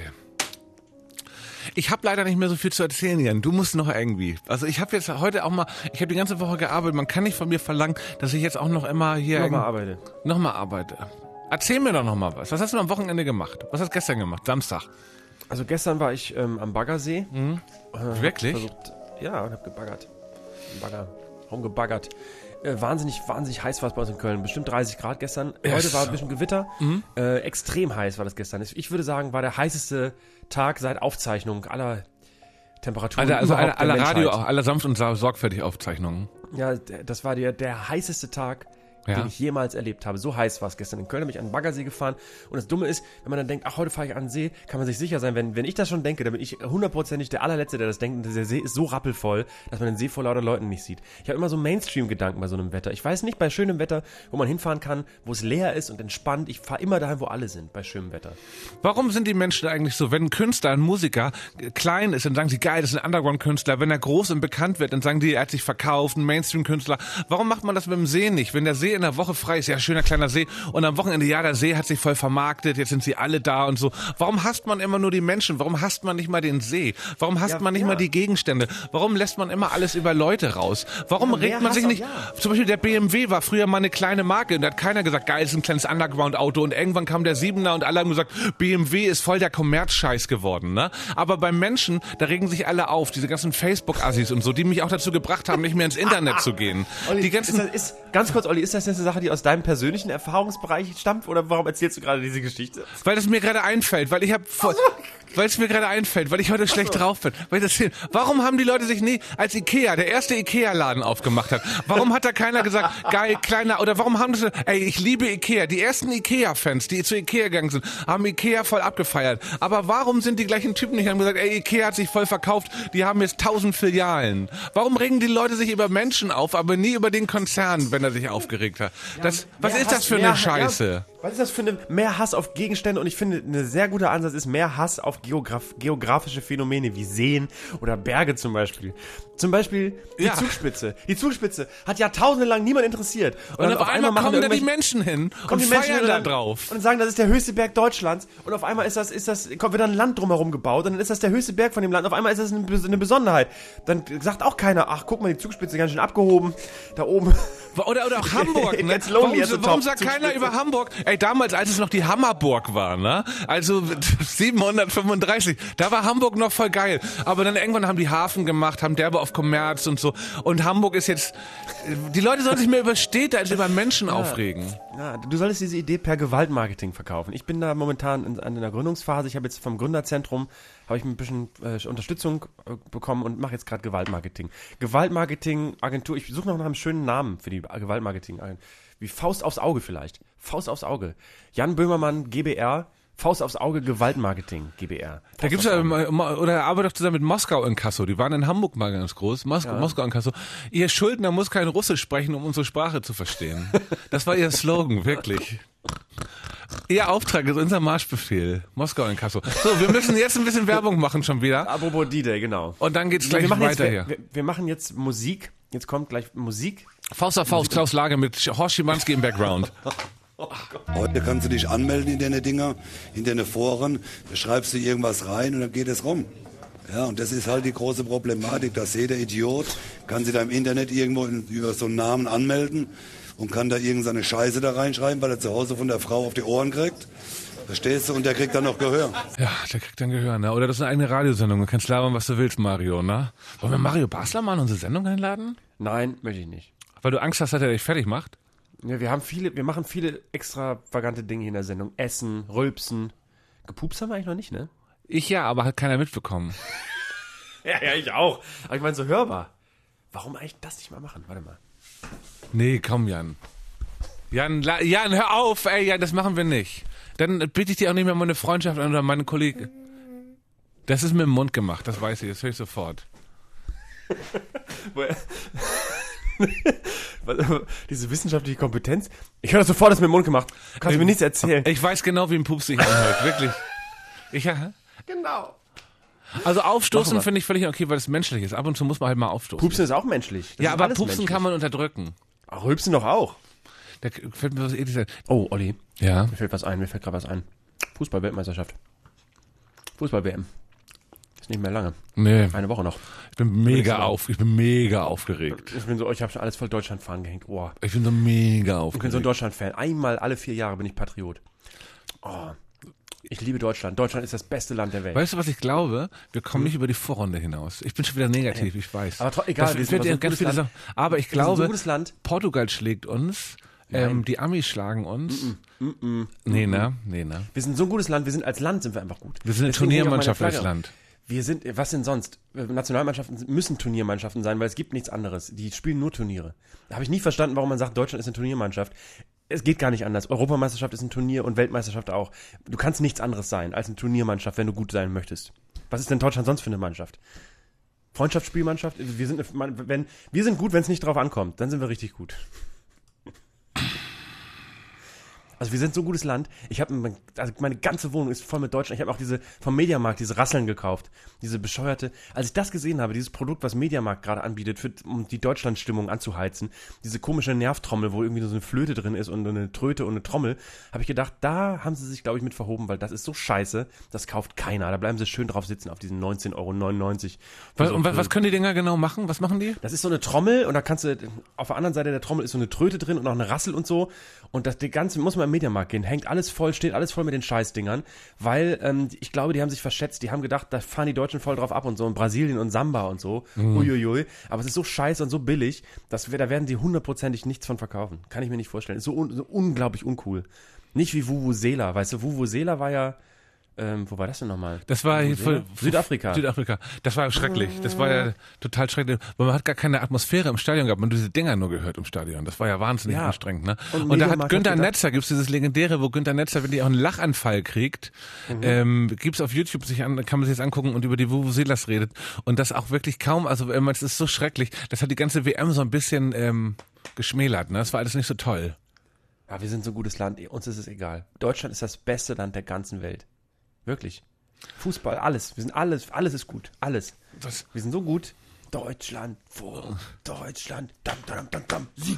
Ich habe leider nicht mehr so viel zu erzählen, Jan. Du musst noch irgendwie. Also ich habe jetzt heute auch mal, ich habe die ganze Woche gearbeitet. Man kann nicht von mir verlangen, dass ich jetzt auch noch immer hier... Nochmal arbeite. Erzähl mir doch noch mal was. Was hast du am Wochenende gemacht? Was hast du gestern gemacht? Samstag. Also gestern war ich am Baggersee. Mhm. Wirklich? Ja, und hab gebaggert. Rumgebaggert. Wahnsinnig heiß war es bei uns in Köln. Bestimmt 30 Grad gestern. Heute war ein bisschen Gewitter. Extrem heiß war das gestern. Ich würde sagen, war der heißeste Tag seit Aufzeichnung aller Temperaturen. Also aller Radio, aller sanft und sorgfältig Aufzeichnungen. Ja, das war der heißeste Tag, den ich jemals erlebt habe. So heiß war es gestern. In Köln bin ich an den Baggersee gefahren. Und das Dumme ist, wenn man dann denkt, ach, heute fahre ich an den See, kann man sich sicher sein, wenn ich das schon denke, dann bin ich 100%ig der allerletzte, der das denkt. Und der See ist so rappelvoll, dass man den See vor lauter Leuten nicht sieht. Ich habe immer so Mainstream-Gedanken bei so einem Wetter. Ich weiß nicht, bei schönem Wetter, wo man hinfahren kann, wo es leer ist und entspannt. Ich fahre immer dahin, wo alle sind, bei schönem Wetter. Warum sind die Menschen eigentlich so? Wenn ein Künstler, ein Musiker klein ist, dann sagen sie, geil, das ist ein Underground-Künstler. Wenn er groß und bekannt wird, dann sagen die, er hat sich verkauft, ein Mainstream-Künstler. Warum macht man das mit dem See nicht? Wenn der See in der Woche frei ist, ja, schöner kleiner See. Und am Wochenende, ja, der See hat sich voll vermarktet, jetzt sind sie alle da und so. Warum hasst man immer nur die Menschen? Warum hasst man nicht mal den See? Warum hasst man nicht mal die Gegenstände? Warum lässt man immer alles über Leute raus? Warum regt man sich nicht... Zum Beispiel der BMW war früher mal eine kleine Marke und da hat keiner gesagt, geil, ist ein kleines Underground-Auto und irgendwann kam der 7er und alle haben gesagt, BMW ist voll der Kommerzscheiß geworden, ne? Aber beim Menschen, da regen sich alle auf, diese ganzen Facebook-Assis und so, die mich auch dazu gebracht haben, nicht mehr ins Internet zu gehen. Olli, die ganzen... ganz kurz, Olli, ist das jetzt eine Sache, die aus deinem persönlichen Erfahrungsbereich stammt oder warum erzählst du gerade diese Geschichte? Weil es mir gerade einfällt, weil es mir gerade einfällt, weil ich heute schlecht drauf bin. Warum haben die Leute sich nie, als Ikea, der erste Ikea-Laden aufgemacht hat, warum hat da keiner gesagt, geil, kleiner, oder warum haben das, ey, ich liebe Ikea. Die ersten Ikea-Fans, die zu Ikea gegangen sind, haben Ikea voll abgefeiert. Aber warum sind die gleichen Typen nicht, haben gesagt, ey, Ikea hat sich voll verkauft, die haben jetzt 1000 Filialen. Warum regen die Leute sich über Menschen auf, aber nie über den Konzern, wenn er sich aufgeregt hat? Was ist das für eine Scheiße? Ja, was ist das für mehr Hass auf Gegenstände? Und ich finde, ein sehr guter Ansatz ist mehr Hass auf geografische Phänomene wie Seen oder Berge zum Beispiel. Zum Beispiel die Zugspitze. Die Zugspitze hat jahrtausende lang niemand interessiert. Und auf einmal kommen da die Menschen hin und feiern da drauf. Und sagen, das ist der höchste Berg Deutschlands. Und auf einmal kommt wieder ein Land drumherum gebaut. Und dann ist das der höchste Berg von dem Land. Auf einmal ist das eine Besonderheit. Dann sagt auch keiner, ach, guck mal, die Zugspitze ganz schön abgehoben. Da oben. Oder auch Hamburg, ne? Warum sagt keiner über Hamburg? Ey, damals, als es noch die Hammerburg war, ne? Also 735, da war Hamburg noch voll geil. Aber dann irgendwann haben die Hafen gemacht, haben derbe auf Kommerz und so. Und Hamburg ist jetzt... Die Leute sollen sich mehr über Städte als über Menschen aufregen. Ja, du solltest diese Idee per Gewaltmarketing verkaufen. Ich bin da momentan in einer Gründungsphase. Ich habe jetzt vom Gründerzentrum ein bisschen Unterstützung bekommen und mache jetzt gerade Gewaltmarketing. Gewaltmarketing-Agentur. Ich suche noch nach einem schönen Namen für die Gewaltmarketing-Agentur. Wie Faust aufs Auge vielleicht. Faust aufs Auge. Jan Böhmermann, GBR. Faust aufs Auge, Gewaltmarketing, GBR. Da gibt's ja, oder er arbeitet doch zusammen mit Moskau Inkasso. Die waren in Hamburg mal ganz groß. Moskau Inkasso. Ihr Schuldner muss kein Russisch sprechen, um unsere Sprache zu verstehen. Das war ihr Slogan, wirklich. Ihr Auftrag ist unser Marschbefehl. Moskau Inkasso. So, wir müssen jetzt ein bisschen Werbung machen schon wieder. Apropos D-Day, genau. Und dann geht's gleich weiter hier. Wir machen jetzt Musik. Jetzt kommt gleich Musik. Faust auf Faust, Klaus Lage mit Horst Schimanski im Background. Heute kannst du dich anmelden in deine Dinger, in deine Foren, da schreibst du irgendwas rein und dann geht es rum. Ja, und das ist halt die große Problematik, dass jeder Idiot kann sich da im Internet irgendwo über so einen Namen anmelden und kann da irgendeine Scheiße da reinschreiben, weil er zu Hause von der Frau auf die Ohren kriegt. Verstehst du? Und der kriegt dann noch Gehör. Ja, der kriegt dann Gehör, ne? Oder das ist eine eigene Radiosendung. Du kannst labern, was du willst, Mario, ne? Wollen wir Mario Basler mal in unsere Sendung einladen? Nein, möchte ich nicht. Weil du Angst hast, dass er dich fertig macht? Ja, wir machen viele extravagante Dinge hier in der Sendung. Essen, Rülpsen, Gepupst haben wir eigentlich noch nicht, ne? Ich ja, aber hat keiner mitbekommen. Ja, ich auch. Aber ich meine, so hörbar. Warum eigentlich das nicht mal machen? Warte mal. Nee, komm, Jan. Jan, hör auf, ey, Jan, das machen wir nicht. Dann bitte ich dir auch nicht mehr meine Freundschaft an oder meine Kollegen. Das ist mit dem Mund gemacht, das weiß ich, das höre ich sofort. Diese wissenschaftliche Kompetenz. Ich höre das sofort, das mit dem Mund gemacht. Du kannst mir nichts erzählen. Ich weiß genau, wie ein Pups sich anhört, wirklich. Genau. Also aufstoßen finde ich völlig okay, weil es menschlich ist. Ab und zu muss man halt mal aufstoßen. Pupsen ist auch menschlich. Ja, aber Pupsen menschlich. Kann man unterdrücken. Ach, Rülpsen doch auch. Da fällt mir was Edles. Oh, Olli. Ja? Mir fällt gerade was ein. Fußball-Weltmeisterschaft. Fußball-WM. Ist nicht mehr lange. Nee. Eine Woche noch. Ich bin mega aufgeregt. Ich bin so, ich habe schon alles voll Deutschland-Fahren gehängt. Oh. Ich bin so mega aufgeregt. Ich bin so ein Deutschland-Fan. Einmal alle 4 Jahre bin ich Patriot. Oh. Ich liebe Deutschland. Deutschland ist das beste Land der Welt. Weißt du, was ich glaube? Wir kommen nicht über die Vorrunde hinaus. Ich bin schon wieder negativ, ich weiß. Aber egal, wir sind ganz viele Sachen. Aber ich glaube, Portugal schlägt uns. Die Amis schlagen uns. Nee, ne? Wir sind so ein gutes Land. Als Land sind wir einfach gut. Wir sind eine Turniermannschaft als Land. Wir sind, was denn sonst? Nationalmannschaften müssen Turniermannschaften sein, weil es gibt nichts anderes. Die spielen nur Turniere. Da habe ich nie verstanden, warum man sagt, Deutschland ist eine Turniermannschaft. Es geht gar nicht anders. Europameisterschaft ist ein Turnier und Weltmeisterschaft auch. Du kannst nichts anderes sein als eine Turniermannschaft, wenn du gut sein möchtest. Was ist denn Deutschland sonst für eine Mannschaft? Freundschaftsspielmannschaft? Wir sind gut, wenn es nicht drauf ankommt. Dann sind wir richtig gut. Also wir sind so ein gutes Land. Meine ganze Wohnung ist voll mit Deutschland. Ich habe auch vom Mediamarkt diese Rasseln gekauft. Diese bescheuerte. Als ich das gesehen habe, dieses Produkt, was Mediamarkt gerade anbietet, um die Deutschlandstimmung anzuheizen, diese komische Nervtrommel, wo irgendwie so eine Flöte drin ist und eine Tröte und eine Trommel, habe ich gedacht, da haben sie sich, glaube ich, mit verhoben, weil das ist so scheiße, das kauft keiner. Da bleiben sie schön drauf sitzen auf diesen 19,99 €. Und was können die Dinger genau machen? Was machen die? Das ist so eine Trommel und da kannst du, auf der anderen Seite der Trommel ist so eine Tröte drin und auch eine Rassel und so. Und die ganze, muss man im Mediamarkt gehen, hängt alles voll, steht alles voll mit den Scheißdingern, weil ich glaube, die haben sich verschätzt, die haben gedacht, da fahren die Deutschen voll drauf ab und so in Brasilien und Samba und so, uiuiui, aber es ist so scheiße und so billig, da werden sie 100%ig nichts von verkaufen, kann ich mir nicht vorstellen, ist so unglaublich uncool, nicht wie Vuvuzela, weißt du, Vuvuzela war ja, wo war das denn nochmal? Das war hier Südafrika. Das war schrecklich. Das war ja total schrecklich. Weil man hat gar keine Atmosphäre im Stadion gehabt. Man hat diese Dinger nur gehört im Stadion. Das war ja wahnsinnig anstrengend. Ne? Und da hat Günther Netzer, gibt's dieses legendäre, wo Günther Netzer, wenn die auch einen Lachanfall kriegt, gibt's auf YouTube kann man sich das angucken und über die Vuvuzelas redet. Und das auch wirklich kaum, also es ist so schrecklich. Das hat die ganze WM so ein bisschen geschmälert. Ne? Das war alles nicht so toll. Ja, wir sind so ein gutes Land. Uns ist es egal. Deutschland ist das beste Land der ganzen Welt. Wirklich. Fußball, alles. Wir sind alles ist gut. Alles. Wir sind so gut. Deutschland, Deutschland, Sieg.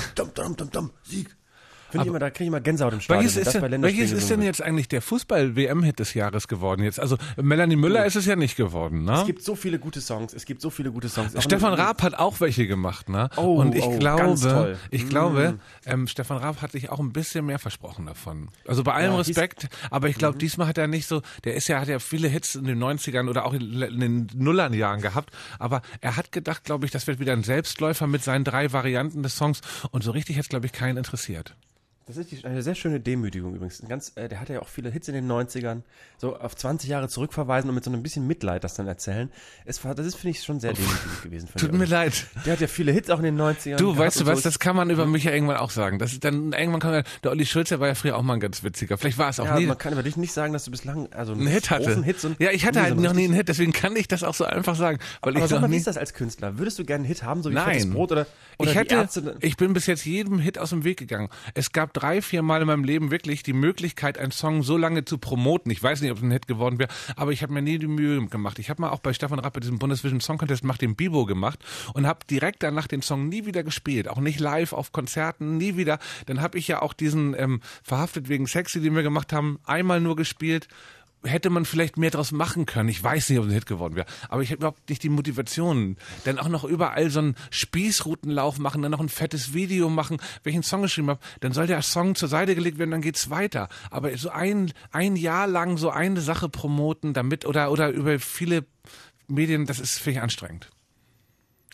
Sieg. Da kriege ich immer Gänsehaut im Stadion. Welches ist denn jetzt eigentlich der Fußball-WM-Hit des Jahres geworden jetzt? Also Melanie Müller ist es ja nicht geworden, ne? Es gibt so viele gute Songs. Stefan Raab hat auch welche gemacht, ne? Und ich glaube, Stefan Raab hat sich auch ein bisschen mehr versprochen davon. Also bei allem Respekt, aber ich glaube, diesmal hat er nicht so, hat ja viele Hits in den 90ern oder auch in den Nullernjahren gehabt, aber er hat gedacht, glaube ich, das wird wieder ein Selbstläufer mit seinen 3 Varianten des Songs und so richtig hat es, glaube ich, keinen interessiert. Das ist eine sehr schöne Demütigung übrigens. Der hatte ja auch viele Hits in den 90ern, so auf 20 Jahre zurückverweisen und mit so ein bisschen Mitleid das dann erzählen. Das ist, finde ich, schon sehr demütigend gewesen. Tut mir leid. Der hat ja viele Hits auch in den 90ern. Du, weißt du was, das kann man über mich ja irgendwann auch sagen. Irgendwann kann man, der Olli Schulz, der war ja früher auch mal ein ganz witziger. Vielleicht war es auch nie. Man kann über dich nicht sagen, dass du bislang einen Hit hatte. Ja, ich hatte halt noch nie einen Hit, deswegen kann ich das auch so einfach sagen. Aber sag mal, wie ist das als Künstler? Würdest du gerne einen Hit haben, so wie Fettes Brot oder ich bin bis jetzt jedem Hit aus dem Weg gegangen. Es gab 3-4 Mal in meinem Leben wirklich die Möglichkeit, einen Song so lange zu promoten. Ich weiß nicht, ob es ein Hit geworden wäre, aber ich habe mir nie die Mühe gemacht. Ich habe mal auch bei Stefan Raab bei diesem Bundesvision Song Contest Mach den Bibo gemacht und habe direkt danach den Song nie wieder gespielt. Auch nicht live auf Konzerten, nie wieder. Dann habe ich ja auch diesen Verhaftet wegen Sexy, den wir gemacht haben, einmal nur gespielt. Hätte man vielleicht mehr draus machen können. Ich weiß nicht, ob es ein Hit geworden wäre. Aber ich habe überhaupt nicht die Motivation. Dann auch noch überall so einen Spießrutenlauf machen, dann noch ein fettes Video machen, welchen Song geschrieben habe. Dann soll der Song zur Seite gelegt werden, dann geht's weiter. Aber so ein Jahr lang so eine Sache promoten, damit oder über viele Medien, das ist, finde ich, anstrengend.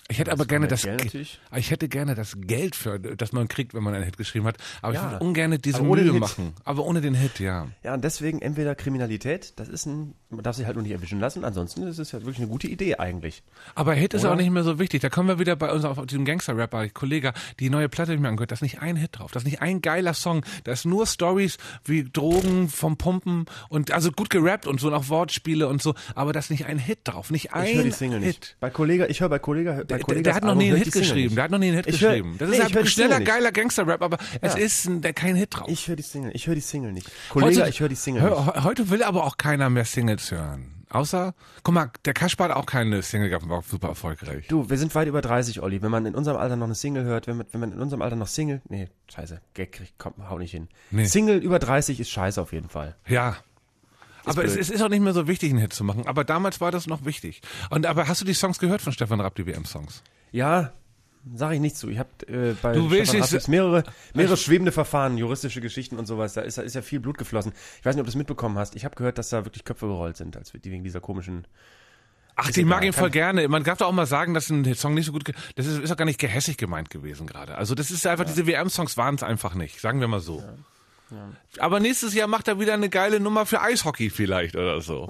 Ich hätte aber gerne ich hätte gerne das Geld das man kriegt, wenn man einen Hit geschrieben hat. Aber ich würde ungern diese aber ohne Mühe den Hit. machen. Aber ohne den Hit, ja. Ja, und deswegen entweder Kriminalität, man darf sich halt nur nicht erwischen lassen, ansonsten ist es ja wirklich eine gute Idee eigentlich. Aber Hit ist Oder? auch nicht mehr so wichtig. Da kommen wir wieder bei uns auf diesem Gangster-Rapper, Kollege, die neue Platte, die ich mir angehört, da ist nicht ein Hit drauf. Das ist nicht ein geiler Song. Da ist nur Stories wie Drogen vom Pumpen und also gut gerappt und so und auch Wortspiele und so. Aber da ist nicht ein Hit drauf. Nicht ein Hit. Ich höre die Single nicht. Ich höre bei Kollega der hat noch nie einen Hit geschrieben. Das ist ein schneller, geiler Gangster-Rap, aber es ist kein Hit drauf. Ich höre die Single nicht. Kollege, ich höre die Single nicht. Heute will aber auch keiner mehr Singles hören. Außer, guck mal, der Kaspar hat auch keine Single gehabt, war super erfolgreich. Du, wir sind weit über 30, Olli. Wenn man in unserem Alter noch eine Single hört, wenn man in unserem Alter noch Single, nee, scheiße, Gag, hau nicht hin. Nee. Single über 30 ist scheiße auf jeden Fall. Ja. Aber es ist auch nicht mehr so wichtig, einen Hit zu machen. Aber damals war das noch wichtig. Aber hast du die Songs gehört von Stefan Rapp, die WM-Songs? Ja, sage ich nicht zu. Ich habe bei du Stefan Rapp jetzt mehrere schwebende Verfahren, juristische Geschichten und sowas. Da ist ja viel Blut geflossen. Ich weiß nicht, ob du das mitbekommen hast. Ich habe gehört, dass da wirklich Köpfe gerollt sind, als die wegen dieser komischen... Ach, ich mag ihn voll gerne. Man darf doch auch mal sagen, dass ein Song nicht so gut... Das ist doch gar nicht gehässig gemeint gewesen gerade. Also das ist einfach, diese WM-Songs waren es einfach nicht. Sagen wir mal so. Ja. Ja. Aber nächstes Jahr macht er wieder eine geile Nummer für Eishockey vielleicht oder so.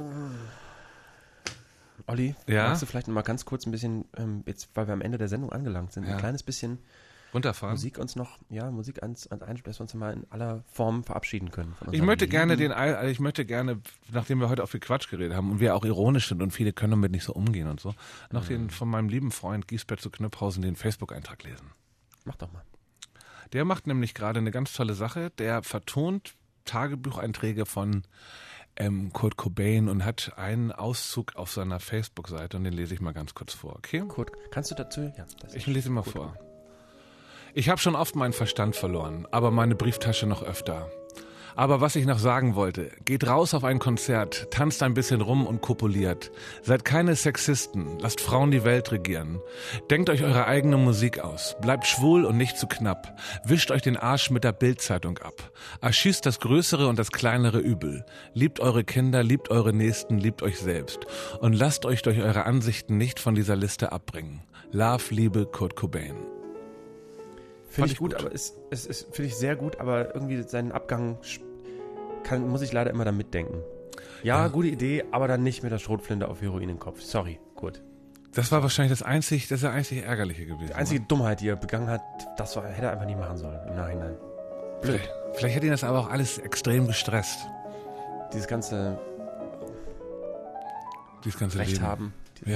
Olli, magst du vielleicht noch mal ganz kurz ein bisschen, jetzt, weil wir am Ende der Sendung angelangt sind, ein kleines bisschen runterfahren? Musik ans einspielen, dass wir uns mal in aller Form verabschieden können. Ich möchte gerne, nachdem wir heute auch viel Quatsch geredet haben und wir auch ironisch sind und viele können damit nicht so umgehen und so, noch den von meinem lieben Freund Giesbert zu Knöpphausen den Facebook-Eintrag lesen. Mach doch mal. Der macht nämlich gerade eine ganz tolle Sache. Der vertont Tagebucheinträge von Kurt Cobain und hat einen Auszug auf seiner Facebook-Seite und den lese ich mal ganz kurz vor, okay? Kurt, kannst du dazu? Ja, ich lese ihn mal vor. Ich habe schon oft meinen Verstand verloren, aber meine Brieftasche noch öfter. Aber was ich noch sagen wollte, geht raus auf ein Konzert, tanzt ein bisschen rum und kopuliert. Seid keine Sexisten, lasst Frauen die Welt regieren. Denkt euch eure eigene Musik aus, bleibt schwul und nicht zu knapp. Wischt euch den Arsch mit der Bild-Zeitung ab. Erschießt das größere und das kleinere Übel. Liebt eure Kinder, liebt eure Nächsten, liebt euch selbst. Und lasst euch durch eure Ansichten nicht von dieser Liste abbringen. Love, Liebe, Kurt Cobain. Finde ich gut, aber finde ich sehr gut, aber irgendwie seinen Abgang muss ich leider immer da mitdenken. Ja, gute Idee, aber dann nicht mit der Schrotflinte auf Heroin im Kopf. Sorry, gut. Das war wahrscheinlich das einzig Ärgerliche gewesen. Die einzige Dummheit, die er begangen hat, hätte er einfach nie machen sollen im Nachhinein. Blöd. Vielleicht hat ihn das aber auch alles extrem gestresst. Dieses ganze Recht Leben. Haben.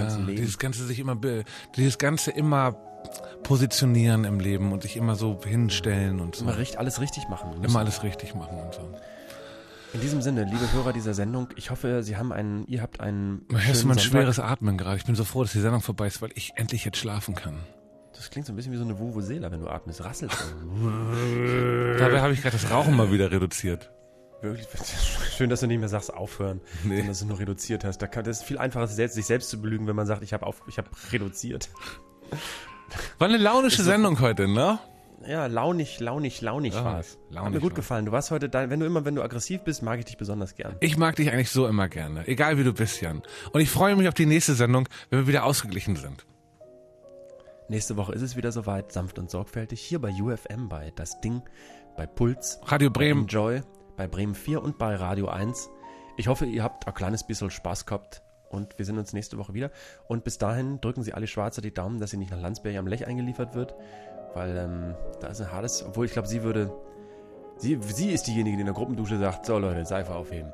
Dieses ganze immer positionieren im Leben und sich immer so hinstellen und so. Immer alles richtig machen. Immer alles richtig machen und so. In diesem Sinne, liebe Hörer dieser Sendung, ich hoffe, ihr habt einen hörst du mein schweres Atmen gerade? Ich bin so froh, dass die Sendung vorbei ist, weil ich endlich jetzt schlafen kann. Das klingt so ein bisschen wie so eine Vuvuzela, wenn du atmest. Rasselt. Dabei habe ich gerade das Rauchen mal wieder reduziert. Wirklich schön, dass du nicht mehr sagst, aufhören, sondern dass du nur reduziert hast. Das ist viel einfacher, sich selbst zu belügen, wenn man sagt, ich habe reduziert. War eine launische Sendung heute, ne? Ja, launig war es. Hat mir gut gefallen. Du warst heute, wenn du aggressiv bist, mag ich dich besonders gern. Ich mag dich eigentlich so immer gerne, egal wie du bist, Jan. Und ich freue mich auf die nächste Sendung, wenn wir wieder ausgeglichen sind. Nächste Woche ist es wieder soweit, sanft und sorgfältig, hier bei UFM, bei Das Ding, bei Puls, Radio Bremen, bei Enjoy, bei Bremen 4 und bei Radio 1. Ich hoffe, ihr habt ein kleines bisschen Spaß gehabt. Und wir sehen uns nächste Woche wieder. Und bis dahin drücken Sie alle Schwarzer die Daumen, dass sie nicht nach Landsberg am Lech eingeliefert wird. Weil da ist ein hartes, obwohl ich glaube, sie ist diejenige, die in der Gruppendusche sagt, so Leute, Seife aufheben.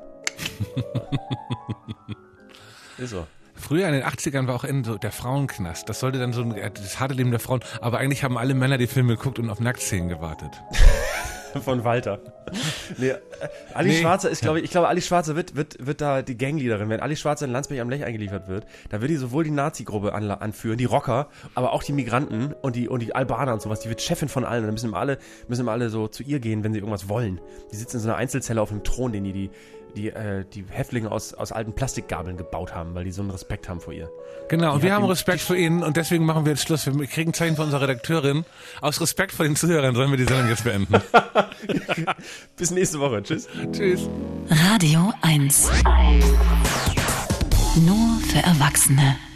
Ist so. Früher in den 80ern war auch so der Frauenknast. Das sollte dann so das harte Leben der Frauen. Aber eigentlich haben alle Männer die Filme geguckt und auf Nacktszenen gewartet. Von Walter. Nee, Ali Schwarzer ist, glaube ich, Ali Schwarzer wird da die Gangleaderin. Wenn Ali Schwarzer in Landsberg am Lech eingeliefert wird, da wird die sowohl die Nazi-Gruppe anführen, die Rocker, aber auch die Migranten und die Albaner und sowas. Die wird Chefin von allen. Und dann müssen immer alle so zu ihr gehen, wenn sie irgendwas wollen. Die sitzt in so einer Einzelzelle auf einem Thron, den die Häftlinge aus alten Plastikgabeln gebaut haben, weil die so einen Respekt haben vor ihr. Genau, und wir haben Respekt vor ihnen und deswegen machen wir jetzt Schluss. Wir kriegen Zeichen von unserer Redakteurin. Aus Respekt vor den Zuhörern sollen wir die Sendung jetzt beenden. Bis nächste Woche. Tschüss. Tschüss. Radio 1. Nur für Erwachsene.